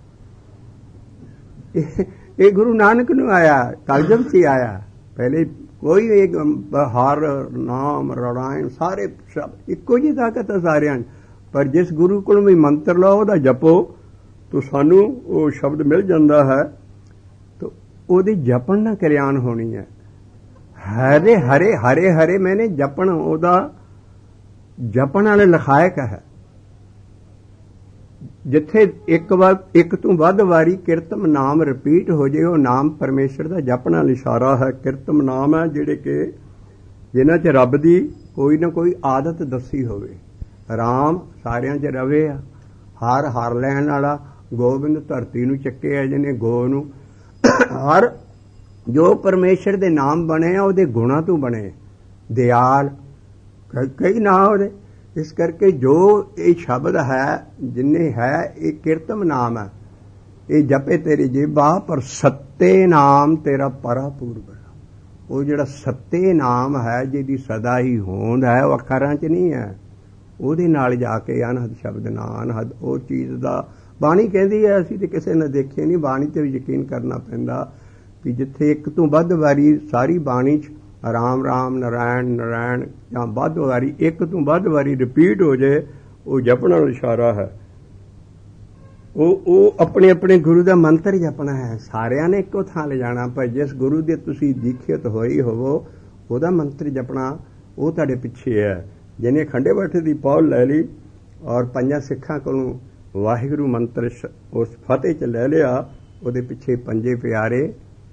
ਇਹ ਗੁਰੂ ਨਾਨਕ ਨੂੰ ਆਇਆ, ਕਲਯੁਗ 'ਚ ਆਇਆ। ਪਹਿਲੇ ਕੋਈ ਇੱਕ ਹਰ ਨਾਮ ਰੜਾਇਣ ਸਾਰੇ ਇੱਕੋ ਜਿਹੀ ਤਾਕਤ ਹੈ ਸਾਰਿਆਂ 'ਚ। ਪਰ ਜਿਸ ਗੁਰੂ ਕੋਲ ਵੀ ਮੰਤਰ ਲਓ ਉਹਦਾ ਜਪੋ ਤਾਂ ਸਾਨੂੰ ਉਹ ਸ਼ਬਦ ਮਿਲ ਜਾਂਦਾ ਹੈ। ਤਾਂ ਉਹਦੀ ਜਪਣ ਨਾਲ ਕਲਿਆਣ ਹੋਣੀ ਹੈ। ਹਰੇ ਹਰੇ ਹਰੇ ਹਰੇ ਮੈਨੇ ਜਪਣ, ਉਹਦਾ ਜਪਣ ਵਾਲੇ ਲਖਾਇਕ ਹੈ। ਜਿੱਥੇ ਇੱਕ ਵਾਰ ਇੱਕ ਤੋਂ ਵੱਧ ਵਾਰੀ ਕਿਰਤਮ ਨਾਮ ਰਿਪੀਟ ਹੋ ਜੇ ਉਹ ਨਾਮ ਪਰਮੇਸ਼ਰ ਦਾ ਜਪਣਾ ਇਸ਼ਾਰਾ ਹੈ। ਕਿਰਤਮ ਨਾਮ ਹੈ ਜਿਹੜੇ ਕਿ ਜਿਨ੍ਹਾਂ 'ਚ ਰੱਬ ਦੀ ਕੋਈ ਨਾ ਕੋਈ ਆਦਤ ਦੱਸੀ ਹੋਵੇ। ਰਾਮ ਸਾਰਿਆਂ 'ਚ ਰਵੇ ਆ, ਹਰ ਹਰ ਲੈਣ ਵਾਲਾ, ਗੋਬਿੰਦ ਧਰਤੀ ਨੂੰ ਚੱਕਿਆ ਜਿਹਨੇ ਗੋ ਨੂੰ। ਹਰ ਜੋ ਪਰਮੇਸ਼ਰ ਦੇ ਨਾਮ ਬਣੇ ਆ ਉਹਦੇ ਗੁਣਾਂ ਤੋਂ ਬਣੇ। ਦਿਆਲ ਕਈ ਨਾਂ ਉਹਦੇ। ਇਸ ਕਰਕੇ ਜੋ ਇਹ ਸ਼ਬਦ ਹੈ ਜਿੰਨੇ ਹੈ ਇਹ ਕਿਰਤਮ ਨਾਮ ਹੈ। ਇਹ ਜਪੇ ਤੇਰੀ ਜੀਭਾ ਪਰ ਸੱਤੇ ਨਾਮ ਤੇਰਾ ਪਰਾ ਪੂਰਬ। ਉਹ ਜਿਹੜਾ ਸੱਤੇ ਨਾਮ ਹੈ ਜਿਹਦੀ ਸਦਾ ਹੀ ਹੋਂਦ ਹੈ ਉਹ ਅੱਖਰਾਂ 'ਚ ਨਹੀਂ ਹੈ। ਉਹਦੇ ਨਾਲ ਜਾ ਕੇ ਅਨਹਦ ਸ਼ਬਦ ਨਾ ਅਨਹਦ ਉਹ ਚੀਜ਼ ਦਾ ਬਾਣੀ ਕਹਿੰਦੀ ਹੈ। ਅਸੀਂ ਤੇ ਕਿਸੇ ਨੇ ਦੇਖੇ ਨਹੀਂ, ਬਾਣੀ ਤੇ ਵੀ ਯਕੀਨ ਕਰਨਾ ਪੈਂਦਾ ਕਿ ਜਿੱਥੇ ਇੱਕ ਤੋਂ ਵੱਧ ਵਾਰੀ ਸਾਰੀ ਬਾਣੀ 'ਚ ਰਾਮ ਰਾਮ ਨਾਰਾਇਣ ਨਾਰਾਇਣ ਜਾਂ ਵੱਧ ਵਾਰੀ ਇੱਕ ਤੋਂ ਵੱਧ ਵਾਰੀ ਰਿਪੀਟ ਹੋ ਜਾਏ ਉਹ ਜਪਣਾ ਇਸ਼ਾਰਾ ਹੈ। ਉਹ ਉਹ ਆਪਣੇ ਆਪਣੇ ਗੁਰੂ ਦਾ ਮੰਤਰ ਜਪਣਾ ਹੈ। ਸਾਰਿਆਂ ਨੇ ਇੱਕੋ ਥਾਂ ਲਿਜਾਣਾ, ਪਰ ਜਿਸ ਗੁਰੂ ਦੇ ਤੁਸੀਂ ਦੀਖਿਤ ਹੋਈ ਹੋਵੋ ਉਹਦਾ ਮੰਤਰ ਜਪਣਾ ਉਹ ਤੁਹਾਡੇ ਪਿੱਛੇ ਹੈ। ਜਿਹਨੇ ਖੰਡੇ ਬਾਟੇ ਦੀ ਪੌਲ ਲੈ ਲਈ ਔਰ ਪੰਜਾਂ ਸਿੱਖਾਂ ਕੋਲੋਂ ਵਾਹਿਗੁਰੂ ਮੰਤਰ ਉਸ ਫਤਿਹ 'ਚ ਲੈ ਲਿਆ, ਉਹਦੇ ਪਿੱਛੇ ਪੰਜੇ ਪਿਆਰੇ।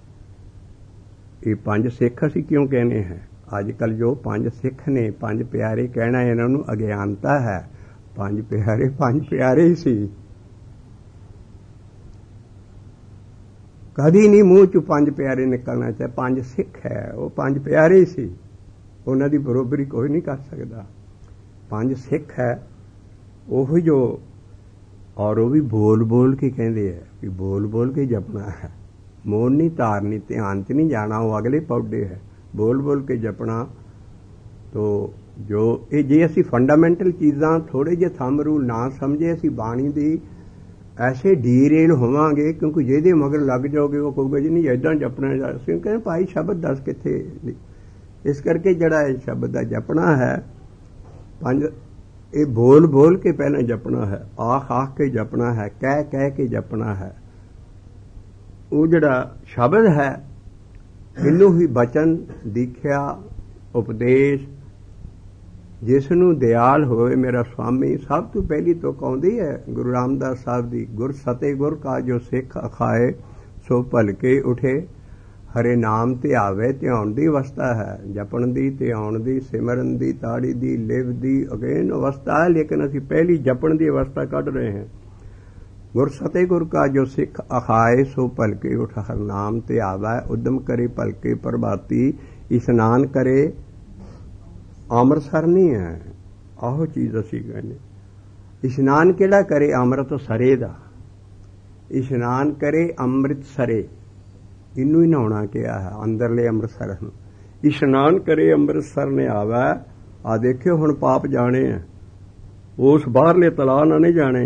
ਇਹ ਪੰਜ ਸਿੱਖ ਅਸੀਂ ਕਿਉਂ ਕਹਿੰਦੇ ਹਾਂ? ਅੱਜ ਕੱਲ੍ਹ ਜੋ ਪੰਜ ਸਿੱਖ ਨੇ, ਪੰਜ ਪਿਆਰੇ ਕਹਿਣਾ ਇਹਨਾਂ ਨੂੰ ਅਗਿਆਨਤਾ ਹੈ। ਪੰਜ ਪਿਆਰੇ ਪੰਜ ਪਿਆਰੇ ਹੀ ਸੀ। ਕਦੀ ਨਹੀਂ ਮੂੰਹ 'ਚੋਂ ਪੰਜ ਪਿਆਰੇ ਨਿਕਲਣਾ ਚਾਹੇ ਪੰਜ ਸਿੱਖ ਹੈ, ਉਹ ਪੰਜ ਪਿਆਰੇ ਹੀ ਸੀ। ਉਹਨਾਂ ਦੀ ਬਰੋਬਰੀ ਕੋਈ ਨਹੀਂ ਕਰ ਸਕਦਾ। ਪੰਜ ਸਿੱਖ ਹੈ ਉਹ ਜੋ, ਔਰ ਉਹ ਵੀ ਬੋਲ ਬੋਲ ਕੇ ਕਹਿੰਦੇ ਹੈ ਕਿ ਬੋਲ ਬੋਲ ਕੇ ਜਪਣਾ ਹੈ। ਮੋਨ ਨਹੀਂ ਤਾਰਨੀ, ਧਿਆਨ 'ਚ ਨਹੀਂ ਜਾਣਾ, ਉਹ ਅਗਲੇ ਪੌੜੇ ਹੈ। ਬੋਲ ਬੋਲ ਕੇ ਜਪਣਾ। ਤੋ ਜੋ ਇਹ ਜੇ ਅਸੀਂ ਫੰਡਾਮੈਂਟਲ ਚੀਜ਼ਾਂ ਥੋੜ੍ਹੇ ਜਿਹੇ ਥੰਮ ਰੂਲ ਨਾ ਸਮਝੇ, ਅਸੀਂ ਬਾਣੀ ਦੀ ਐਸੇ ਡੀਰੇਲ ਹੋਵਾਂਗੇ। ਕਿਉਂਕਿ ਜਿਹਦੇ ਮਗਰ ਲੱਗ ਜਾਓਗੇ ਉਹ ਕਹੂਗਾ ਜੀ ਨਹੀਂ ਇੱਦਾਂ ਜਪਣਾ। ਅਸੀਂ ਕਹਿੰਦੇ ਭਾਈ ਸ਼ਬਦ ਦੱਸ ਕਿੱਥੇ। ਇਸ ਕਰਕੇ ਜਿਹੜਾ ਇਹ ਸ਼ਬਦ ਦਾ ਜਪਣਾ ਹੈ ਪੰਜ, ਇਹ ਬੋਲ ਬੋਲ ਕੇ ਪਹਿਲਾਂ ਜਪਣਾ ਹੈ, ਆਖ ਆਖ ਕੇ ਜਪਣਾ ਹੈ, ਕਹਿ ਕਹਿ ਕੇ ਜਪਣਾ ਹੈ। ਉਹ ਜਿਹੜਾ ਸ਼ਬਦ ਹੈ ਇਹਨੂੰ ਹੀ ਬਚਨ, ਦੀਖਿਆ, ਉਪਦੇਸ਼, ਜਿਸ ਨੂੰ ਦਿਆਲ ਹੋਵੇ ਮੇਰਾ ਸੁਆਮੀ। ਸਭ ਤੋਂ ਪਹਿਲੀ ਤੁਕ ਆਉਂਦੀ ਹੈ ਗੁਰੂ ਰਾਮਦਾਸ ਸਾਹਿਬ ਦੀ, ਗੁਰ ਸਤੇ ਗੁਰ ਕਾ ਜੋ ਸਿੱਖ ਅਖਾਏ ਸੋ ਭਲਕੇ ਉਠੇ। ਹਰੇ ਨਾਮ ਤੇ ਆਵੇ ਧਿਆਉਣ ਦੀ ਅਵਸਥਾ ਹੈ, ਜਪਣ ਦੀ, ਧਿਆਉਣ ਦੀ, ਸਿਮਰਨ ਦੀ, ਤਾੜੀ ਦੀ, ਲਿਵ ਦੀ ਅਗੇਨ ਅਵਸਥਾ ਹੈ। ਲੇਕਿਨ ਅਸੀਂ ਪਹਿਲੀ ਜਪਣ ਦੀ ਅਵਸਥਾ ਕੱਢ ਰਹੇ ਹਾਂ। ਗੁਰ ਸਤੇ ਗੁਰ ਕਾ ਜੋ ਸਿੱਖ ਅਖਾਏ ਸੋ ਭਲਕੇ ਉਠ। ਹਰ ਨਾਮ ਤੇ ਆਵੈ ਉਦਮ ਕਰੇ ਭਲਕੇ ਪ੍ਰਭਾਤੀ। ਇਸ਼ਨਾਨ ਕਰੇ ਅੰਮ੍ਰਿਤਸਰ ਨਹੀਂ ਹੈ, ਆਹੋ ਚੀਜ਼ ਅਸੀਂ ਕਹਿੰਦੇ। ਇਸ਼ਨਾਨ ਕਿਹੜਾ ਕਰੇ? ਅੰਮ੍ਰਿਤ ਸਰੇ ਦਾ। ਇਸ਼ਨਾਨ ਕਰੇ ਅੰਮ੍ਰਿਤਸਰੇ, ਇਹਨੂੰ ਹੀ ਨਹਾਉਣਾ ਕਿਹਾ ਹੈ, ਅੰਦਰਲੇ ਅੰਮ੍ਰਿਤਸਰ ਨੂੰ। ਇਸ਼ਨਾਨ ਕਰੇ ਅੰਮ੍ਰਿਤਸਰ ਨੇ ਆਵੈ। ਆ ਦੇਖਿਓ ਹੁਣ ਪਾਪ ਜਾਣੇ ਆ, ਉਸ ਬਾਹਰਲੇ ਤਲਾਅ ਨਾਲ ਨਹੀਂ ਜਾਣੇ।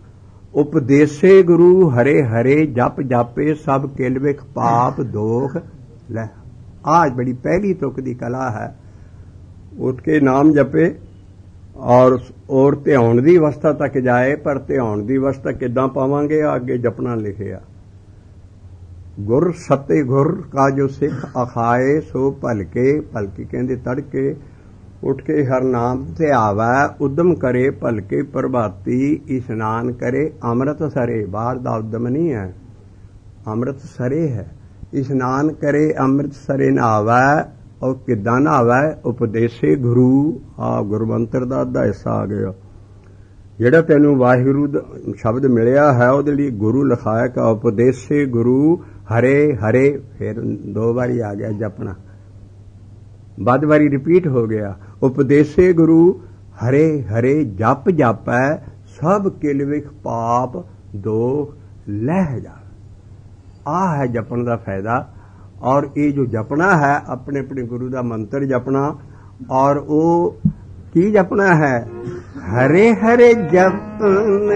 ਉਪਦੇਸੇ ਗੁਰੂ ਹਰੇ ਹਰੇ ਜਪ ਜਾਪੇ ਸਭ ਕਿਲ ਵਿਖ ਪਾਪ ਦੋਖ ਲੈ। ਆਜ ਬੜੀ ਪਹਿਲੀ ਤੁਕ ਦੀ ਕਲਾ ਹੈ। ਉੱਠ ਕੇ ਨਾਮ ਜਪੇ ਔਰ ਔਰ ਧਿਆਉਣ ਦੀ ਅਵਸਥਾ ਤੱਕ ਜਾਏ। ਪਰ ਧਿਆਉਣ ਦੀ ਅਵਸਥਾ ਕਿੱਦਾਂ ਪਾਵਾਂਗੇ? ਅੱਗੇ ਜਪਣਾ ਲਿਖਿਆ, ਗੁਰ ਸਤੇ ਗੁਰ ਕਾ ਜੋ ਸਿੱਖ ਅਖਾਏ ਸੋ ਭਲਕੇ। ਭਲਕੇ ਕਹਿੰਦੇ ਤੜਕੇ ਉੱਠ ਕੇ ਹਰ ਨਾਮ ਤੇ ਆਵੈ ਉਦਮ ਕਰੇ ਭਲਕੇ ਪ੍ਰਭਾਤੀ। ਇਸ਼ਨਾਨ ਕਰੇ ਅੰਮ੍ਰਿਤ ਸਰੇ। ਬਾਹਰ ਦਾ ਉਦਮ ਨਹੀਂ ਹੈ, ਅੰਮ੍ਰਿਤ ਸਰੇ ਹੈ। ਇਸ਼ਨਾਨ ਕਰੇ ਅੰਮ੍ਰਿਤ ਸਰੇ ਨਹਾਵੈ। ਔਰ ਕਿੱਦਾਂ ਨਹਾਵੈ? ਉਪਦੇਸੇ ਗੁਰੂ। ਆ ਗੁਰਮੰਤਰ ਦਾ ਅੱਧਾ ਹਿੱਸਾ ਆ ਗਿਆ। ਜਿਹੜਾ ਤੈਨੂੰ ਵਾਹਿਗੁਰੂ ਦਾ ਸ਼ਬਦ ਮਿਲਿਆ ਹੈ ਉਹਦੇ ਲਈ ਗੁਰੂ ਲਿਖਾਇਆ ਕਾ ਉਪਦੇਸੇ ਗੁਰੂ ਹਰੇ ਹਰੇ। ਫਿਰ ਦੋ ਵਾਰੀ ਆ ਗਿਆ ਜਪਣਾ, ਵੱਧ ਵਾਰੀ ਰਿਪੀਟ ਹੋ ਗਿਆ। ਉਪਦੇਸੇ ਗੁਰੂ ਹਰੇ ਹਰੇ ਜਪ ਜਾਪੈ ਸਭ ਕਿਲ ਵਿਖ ਪਾਪ ਦੋਖ ਲਹਿ ਜਾ। ਆਹ ਹੈ ਜਪਣ ਦਾ ਫਾਇਦਾ। ਔਰ ਇਹ ਜੋ ਜਪਣਾ ਹੈ ਆਪਣੇ ਆਪਣੇ ਗੁਰੂ ਦਾ ਮੰਤਰ ਜਪਣਾ। ਔਰ ਉਹ ਕੀ ਜਪਣਾ ਹੈ? ਹਰੇ ਹਰੇ ਜਪਨ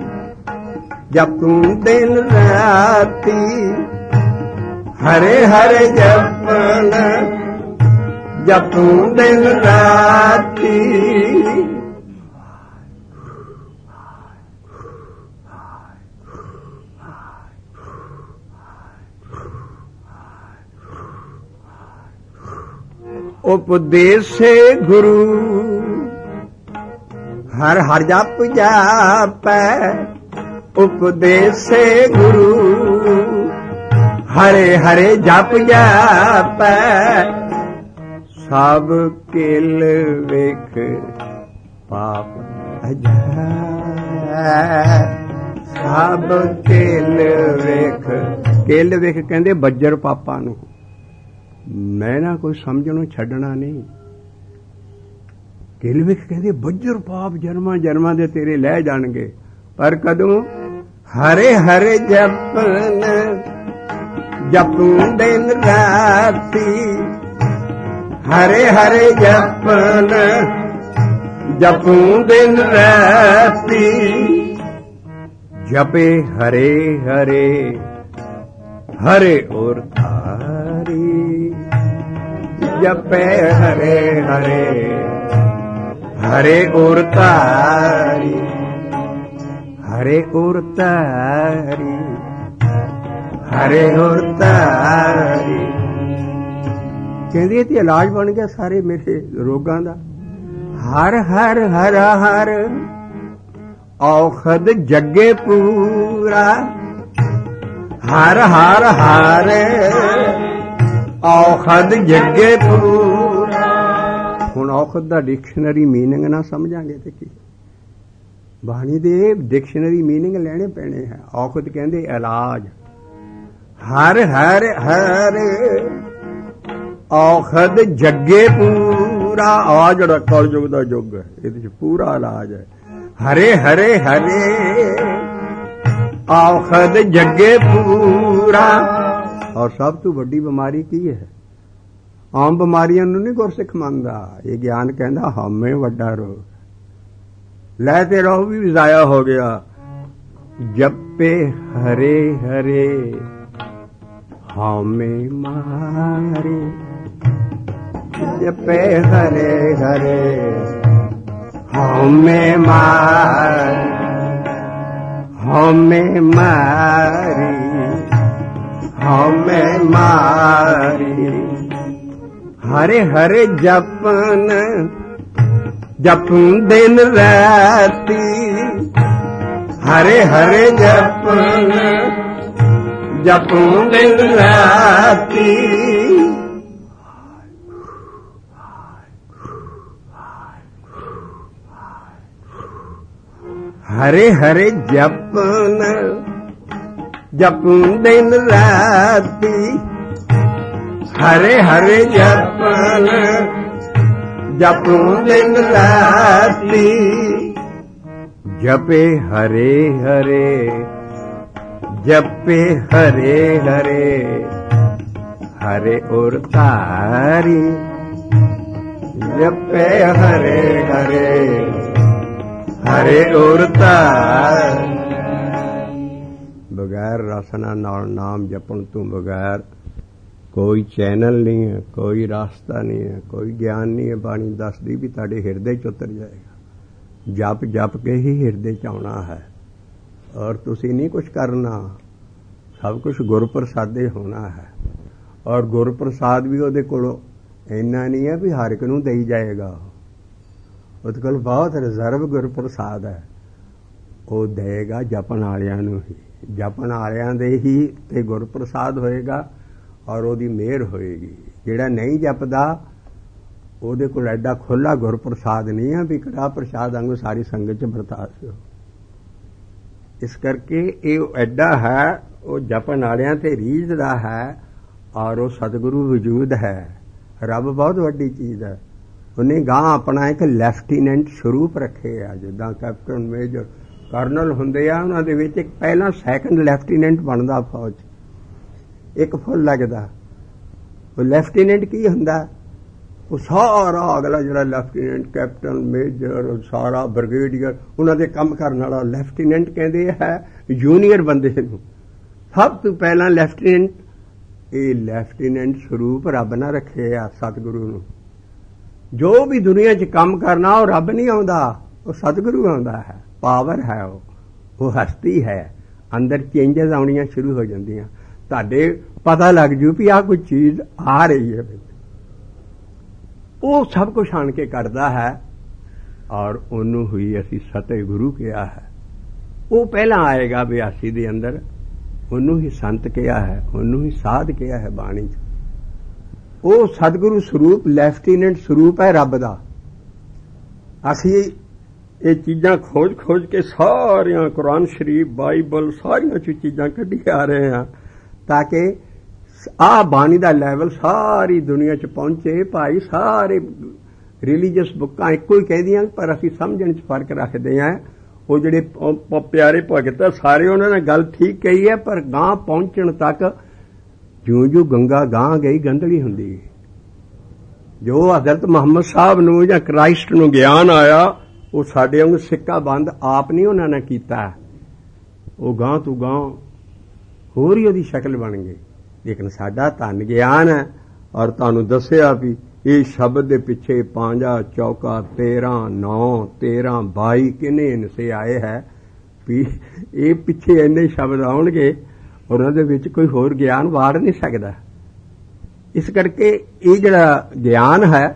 ਜਪੂੰ ਦਿਨ ਰਾਤੀ। ਹਰੇ ਹਰੇ ਜਪਨ ਜਪੂੰ ਦਿਨ ਰਾਤੀ। ਉਪਦੇਸੇ ਗੁਰੂ ਹਰ ਹਰ ਜਪ ਜਾਪੈ उपदेसे गुरु हरे हरे जप जापै सब किल विख पाप अजाय सब किल विख किल विख कहंदे बज्जर पापां नूं मैं ना कोई समझणों छड्डना नहीं किल विख कहंदे बज्जर पाप जन्मां जन्मां दे तेरे लै जाणगे पर कदों हरे हरे जपन जपूं दिन राती हरे हरे जपन जपूं दिन राती जपे हरे हरे हरे और तारी जपे हरे हरे हरे और तारी हरे और तारी हरे और तारी कहंदी ते इलाज बन गया सारे मेरे रोगां दा हर हर हर हर औखद जगे पूरा हर हर हर औखद जगे पूरा हुण औखद दा डिक्शनरी मीनिंग ना समझांगे ते की बाणी दे डिक्शनरी मीनिंग लेने पैने है औखद कहंदे इलाज हर हर हर औखद जगे पूरा आ जड़ा कलयुग दा युग है इहदे पूरा इलाज है हरे हरे हरे औखद जगे पूरा और सब तो वड्डी बीमारी की है आम बीमारियां नूं नहीं गुरसिख मंनदा ये ज्ञान कहंदा हामे वड्डा रोग लै ते रोग भी जाया हो गया जपे हरे हरे हामे मारे जपे हरे हरे हामे मारे हामे मारी हामे मारी हरे हरे जपन जपूं दिन राती हरे हरे जपन जपूं दिन राती हरे हरे जपन जपूं दिन राती हरे हरे जपन जपूं दिन राती जपे हरे हरे जपे हरे हरे हरे और तारी जपे हरे हरे हरे और तारी बगैर रसना नाल नाम जपण तों बगैर कोई चैनल नहीं है कोई रास्ता नहीं है कोई ज्ञान नहीं है बाणी दसदी भी तुहाडे हिरदे च उतर जाएगा जप जप के ही हिरदे च आउणा है और तुसी नहीं कुछ करना सब कुछ गुर प्रसादे होना है और गुर प्रसाद भी उहदे कोलों इन्ना नहीं है भी हर एक नूं देई जाएगा उहदे कोल बहुत रिजर्व गुर प्रसाद है वो देगा जपण वालियां नूं ही जपण वालियां दे ही ते गुर प्रसाद होएगा और ओदी मेहर होएगी जिहड़ा नहीं जपदा ओदे कोल एडा खुला गुर प्रसाद नहीं है भी कड़ा प्रसाद वांगू सारी संगत च बरता सो इस करके ये एडा है वो जपण वालियां ते रीझदा है और वो सतगुरु वजूद है रब बहुत वड्डी चीज है उन्हें गां अपना एक लैफ्टिनेंट स्वरूप रखे आ जिद्दां कैप्टन मेजर करनल हुंदे आ उन्हां दे विच एक पहला सैकंड लैफ्टिनेंट बनदा फौज एक फुल लगदा वो लैफ्टिनेंट की हुंदा वो सारा अगला जिहड़ा लैफ्टिनेंट कैप्टन मेजर सारा ब्रिगेडियर उन्हां दे काम करन वाला लैफ्टिनेंट कहंदे है जूनियर बंदे नूं सब तो पहला लैफ्टिनेंट ये लैफ्टिनेंट स्वरूप रब ना रखे आ सतगुरु नूं जो भी दुनिया च काम करना वो रब नहीं आउंदा वो सतगुरु आउंदा है पावर है वो वो हस्ती है अंदर चेंजेस आउणियां शुरू हो जांदियां तुहाडे पता लग जू भी आ कोई चीज आ रही है वो सब कुछ आण के करदा है और उन्होंने हुई असी सतगुरु कहा है ਉਹ ਪਹਿਲਾਂ ਆਏਗਾ ਬਿਆਸੀ ਦੇ ਅੰਦਰ। ਉਹਨੂੰ ਹੀ ਸੰਤ ਕਿਹਾ ਹੈ, ਉਹਨੂੰ ਹੀ ਸਾਧ ਕਿਹਾ ਹੈ ਬਾਣੀ 'ਚ। ਉਹ ਸਤਿਗੁਰੂ ਸਰੂਪ, ਲੈਫਟੀਨੈਂਟ ਸਰੂਪ ਹੈ ਰੱਬ ਦਾ। ਅਸੀਂ ਇਹ ਚੀਜ਼ਾਂ ਖੋਜ ਖੋਜ ਕੇ ਸਾਰੀਆਂ ਕੁਰਾਨ ਸ਼ਰੀਫ, ਬਾਈਬਲ, ਸਾਰੀਆਂ ਚ ਚੀਜ਼ਾਂ ਕੱਢੀ ਆ ਰਹੇ ਹਾਂ ਤਾਂ ਕਿ ਆਹ ਬਾਣੀ ਦਾ ਲੈਵਲ ਸਾਰੀ ਦੁਨੀਆ 'ਚ ਪਹੁੰਚੇ। ਭਾਈ ਸਾਰੇ ਰਿਲੀਜੀਅਸ ਬੁੱਕਾਂ ਇੱਕੋ ਹੀ ਕਹਿੰਦੀਆਂ, ਪਰ ਅਸੀਂ ਸਮਝਣ 'ਚ ਫਰਕ ਰੱਖਦੇ ਹਾਂ। ਉਹ ਜਿਹੜੇ ਪਿਆਰੇ ਭਗਤ ਆ ਸਾਰੇ, ਉਹਨਾਂ ਨੇ ਗੱਲ ਠੀਕ ਕਹੀ ਹੈ, ਪਰ ਗਾਂ ਪਹੁੰਚਣ ਤੱਕ ਜਿਉਂ ਜਿਉਂ ਗੰਗਾ ਗਾਂ ਗਈ ਗੰਧਲੀ ਹੁੰਦੀ ਹੈ। ਜੋ ਹਜ਼ਰਤ ਮੁਹੰਮਦ ਸਾਹਿਬ ਨੂੰ ਜਾਂ ਕ੍ਰਾਈਸਟ ਨੂੰ ਗਿਆਨ ਆਇਆ, ਉਹ ਸਾਡੇ ਵਾਂਗ ਸਿੱਕਾ ਬੰਦ ਆਪ ਨਹੀਂ ਉਹਨਾਂ ਨੇ ਕੀਤਾ। ਉਹ ਗਾਂ ਤੋਂ ਗਾਂ ਹੋਰ ਹੀ ਉਹਦੀ ਸ਼ਕਲ ਬਣ ਗਈ। ਲੇਕਿਨ ਸਾਡਾ ਧਨ ਗਿਆਨ ਹੈ। ਔਰ ਤੁਹਾਨੂੰ ਦੱਸਿਆ ਵੀ ਇਹ ਸ਼ਬਦ ਦੇ ਪਿੱਛੇ ਪਾਂਜਾ ਚੌਕਾ ਤੇਰਾਂ ਨੌ ਤੇਰਾਂ ਬਾਈ ਕਿੰਨੇ ਹਿੱਸੇ ਆਏ ਹੈ ਵੀ ਇਹ ਪਿੱਛੇ ਇੰਨੇ ਸ਼ਬਦ ਆਉਣਗੇ ਔਰ ਉਹਨਾਂ ਦੇ ਵਿੱਚ ਕੋਈ ਹੋਰ ਗਿਆਨ ਵਾੜ ਨਹੀਂ ਸਕਦਾ। ਇਸ ਕਰਕੇ ਇਹ ਜਿਹੜਾ ਗਿਆਨ ਹੈ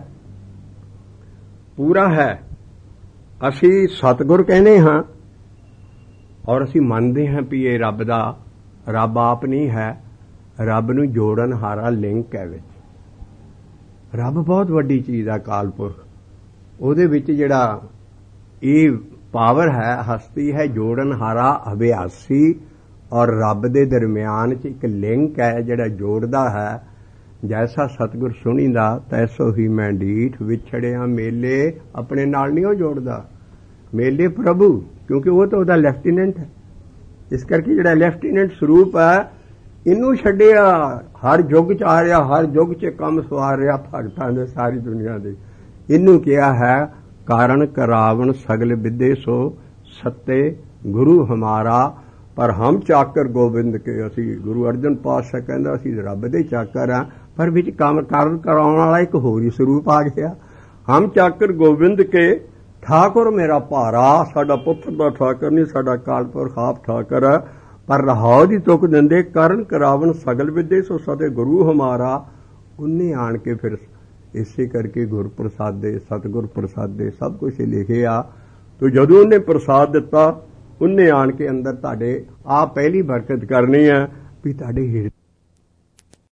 ਪੂਰਾ ਹੈ। ਅਸੀਂ ਸਤਿਗੁਰ ਕਹਿੰਦੇ ਹਾਂ ਔਰ ਅਸੀਂ ਮੰਨਦੇ ਹਾਂ ਵੀ ਇਹ ਰੱਬ ਦਾ, ਰੱਬ ਆਪ ਨਹੀਂ ਹੈ, ਰੱਬ ਨੂੰ ਜੋੜਨ ਹਾਰਾ ਲਿੰਕ ਹੈ ਵਿੱਚ। ਰੱਬ ਬਹੁਤ ਵੱਡੀ ਚੀਜ਼ ਆ, ਅਕਾਲ ਪੁਰਖ। ਉਹਦੇ ਵਿੱਚ ਜਿਹੜਾ ਇਹ ਪਾਵਰ ਹੈ, ਹਸਤੀ ਹੈ, ਜੋੜਨ ਹਾਰਾ ਅਭਿਆਸੀ ਔਰ ਰੱਬ ਦੇ ਦਰਮਿਆਨ 'ਚ ਇੱਕ ਲਿੰਕ ਹੈ ਜਿਹੜਾ ਜੋੜਦਾ ਹੈ। ਜੈਸਾ ਸਤਿਗੁਰ ਸੁਣੀਦਾ ਤੈਸੋ ਹੀ ਮੈਂ ਡੀਠ, ਵਿਛੜਿਆ ਮੇਲੇ ਆਪਣੇ ਨਾਲ ਨਹੀਂ ਉਹ ਜੋੜਦਾ। ਮੇਲੇ ਪ੍ਰਭੂ, ਕਿਉਂਕਿ ਉਹ ਤਾਂ ਉਹਦਾ ਲੈਫਟੀਨੈਂਟ ਹੈ। ਇਸ ਕਰਕੇ ਜਿਹੜਾ ਲੈਫਟੀਨੈਂਟ ਸਰੂਪ ਹੈ, ਇਹਨੂੰ ਛੱਡਿਆ ਹਰ ਯੁੱਗ 'ਚ ਆ ਰਿਹਾ, ਹਰ ਯੁੱਗ 'ਚ ਕੰਮ ਸਵਾਰ ਰਿਹਾ ਭਗਤਾਂ ਦੇ ਸਾਰੀ ਦੁਨੀਆ ਦੇ। ਇਹਨੂੰ ਕਿਹਾ ਹੈ ਕਾਰਨ ਕਰਾਵਣ ਸਗਲ ਵਿਦੇ ਸੋ ਸੱਤੇ ਗੁਰੂ ਹਮਾਰਾ, ਪਰ ਹਮ ਚਾਕਰ ਗੋਬਿੰਦ ਕੇ। ਅਸੀਂ ਗੁਰੂ ਅਰਜਨ ਪਾਤਸ਼ਾਹ ਕਹਿੰਦਾ ਅਸੀਂ ਰੱਬ ਦੇ ਚਾਕਰ ਆ, ਪਰ ਵਿੱਚ ਕੰਮ ਕਾਰਨ ਕਰਾਉਣ ਵਾਲਾ ਇੱਕ ਹੋਰ ਹੀ ਸਰੂਪ ਆ ਗਿਆ। ਹਮ ਚਾਕਰ ਗੋਬਿੰਦ ਕੇ ਠਾਕੁਰ ਮੇਰਾ ਭਾਰਾ। ਸਾਡਾ ਪੁੱਤਰ ਦਾ ਠਾਕਰ ਨਹੀਂ, ਸਾਡਾ ਅਕਾਲ ਪੁਰਖ ਆਪ ਠਾਕਰ ਹੈ। ਪਰ ਰਹਾਉ ਦੀ ਤੁਕ ਦਿੰਦੇ ਕਰਨ ਕਰਾਵਣ ਸਗਲ ਵਿਦੇ ਸੋ ਸਤੇ ਗੁਰੂ ਹਮਾਰਾ। ਉਹਨੇ ਆਣ ਕੇ ਫਿਰ ਇਸੇ ਕਰਕੇ ਗੁਰ ਪ੍ਰਸਾਦੇ, ਸਤਿਗੁਰ ਪ੍ਰਸਾਦੇ ਸਭ ਕੁਝ ਲਿਖਿਆ। ਤੋ ਜਦੋਂ ਉਹਨੇ ਪ੍ਰਸਾਦ ਦਿੱਤਾ, ਉਹਨੇ ਆਣ ਕੇ ਅੰਦਰ ਤੁਹਾਡੇ ਆ ਪਹਿਲੀ ਬਰਕਤ ਕਰਨੀ ਹੈ ਵੀ ਤੁਹਾਡੇ ਹਿਰਦੇ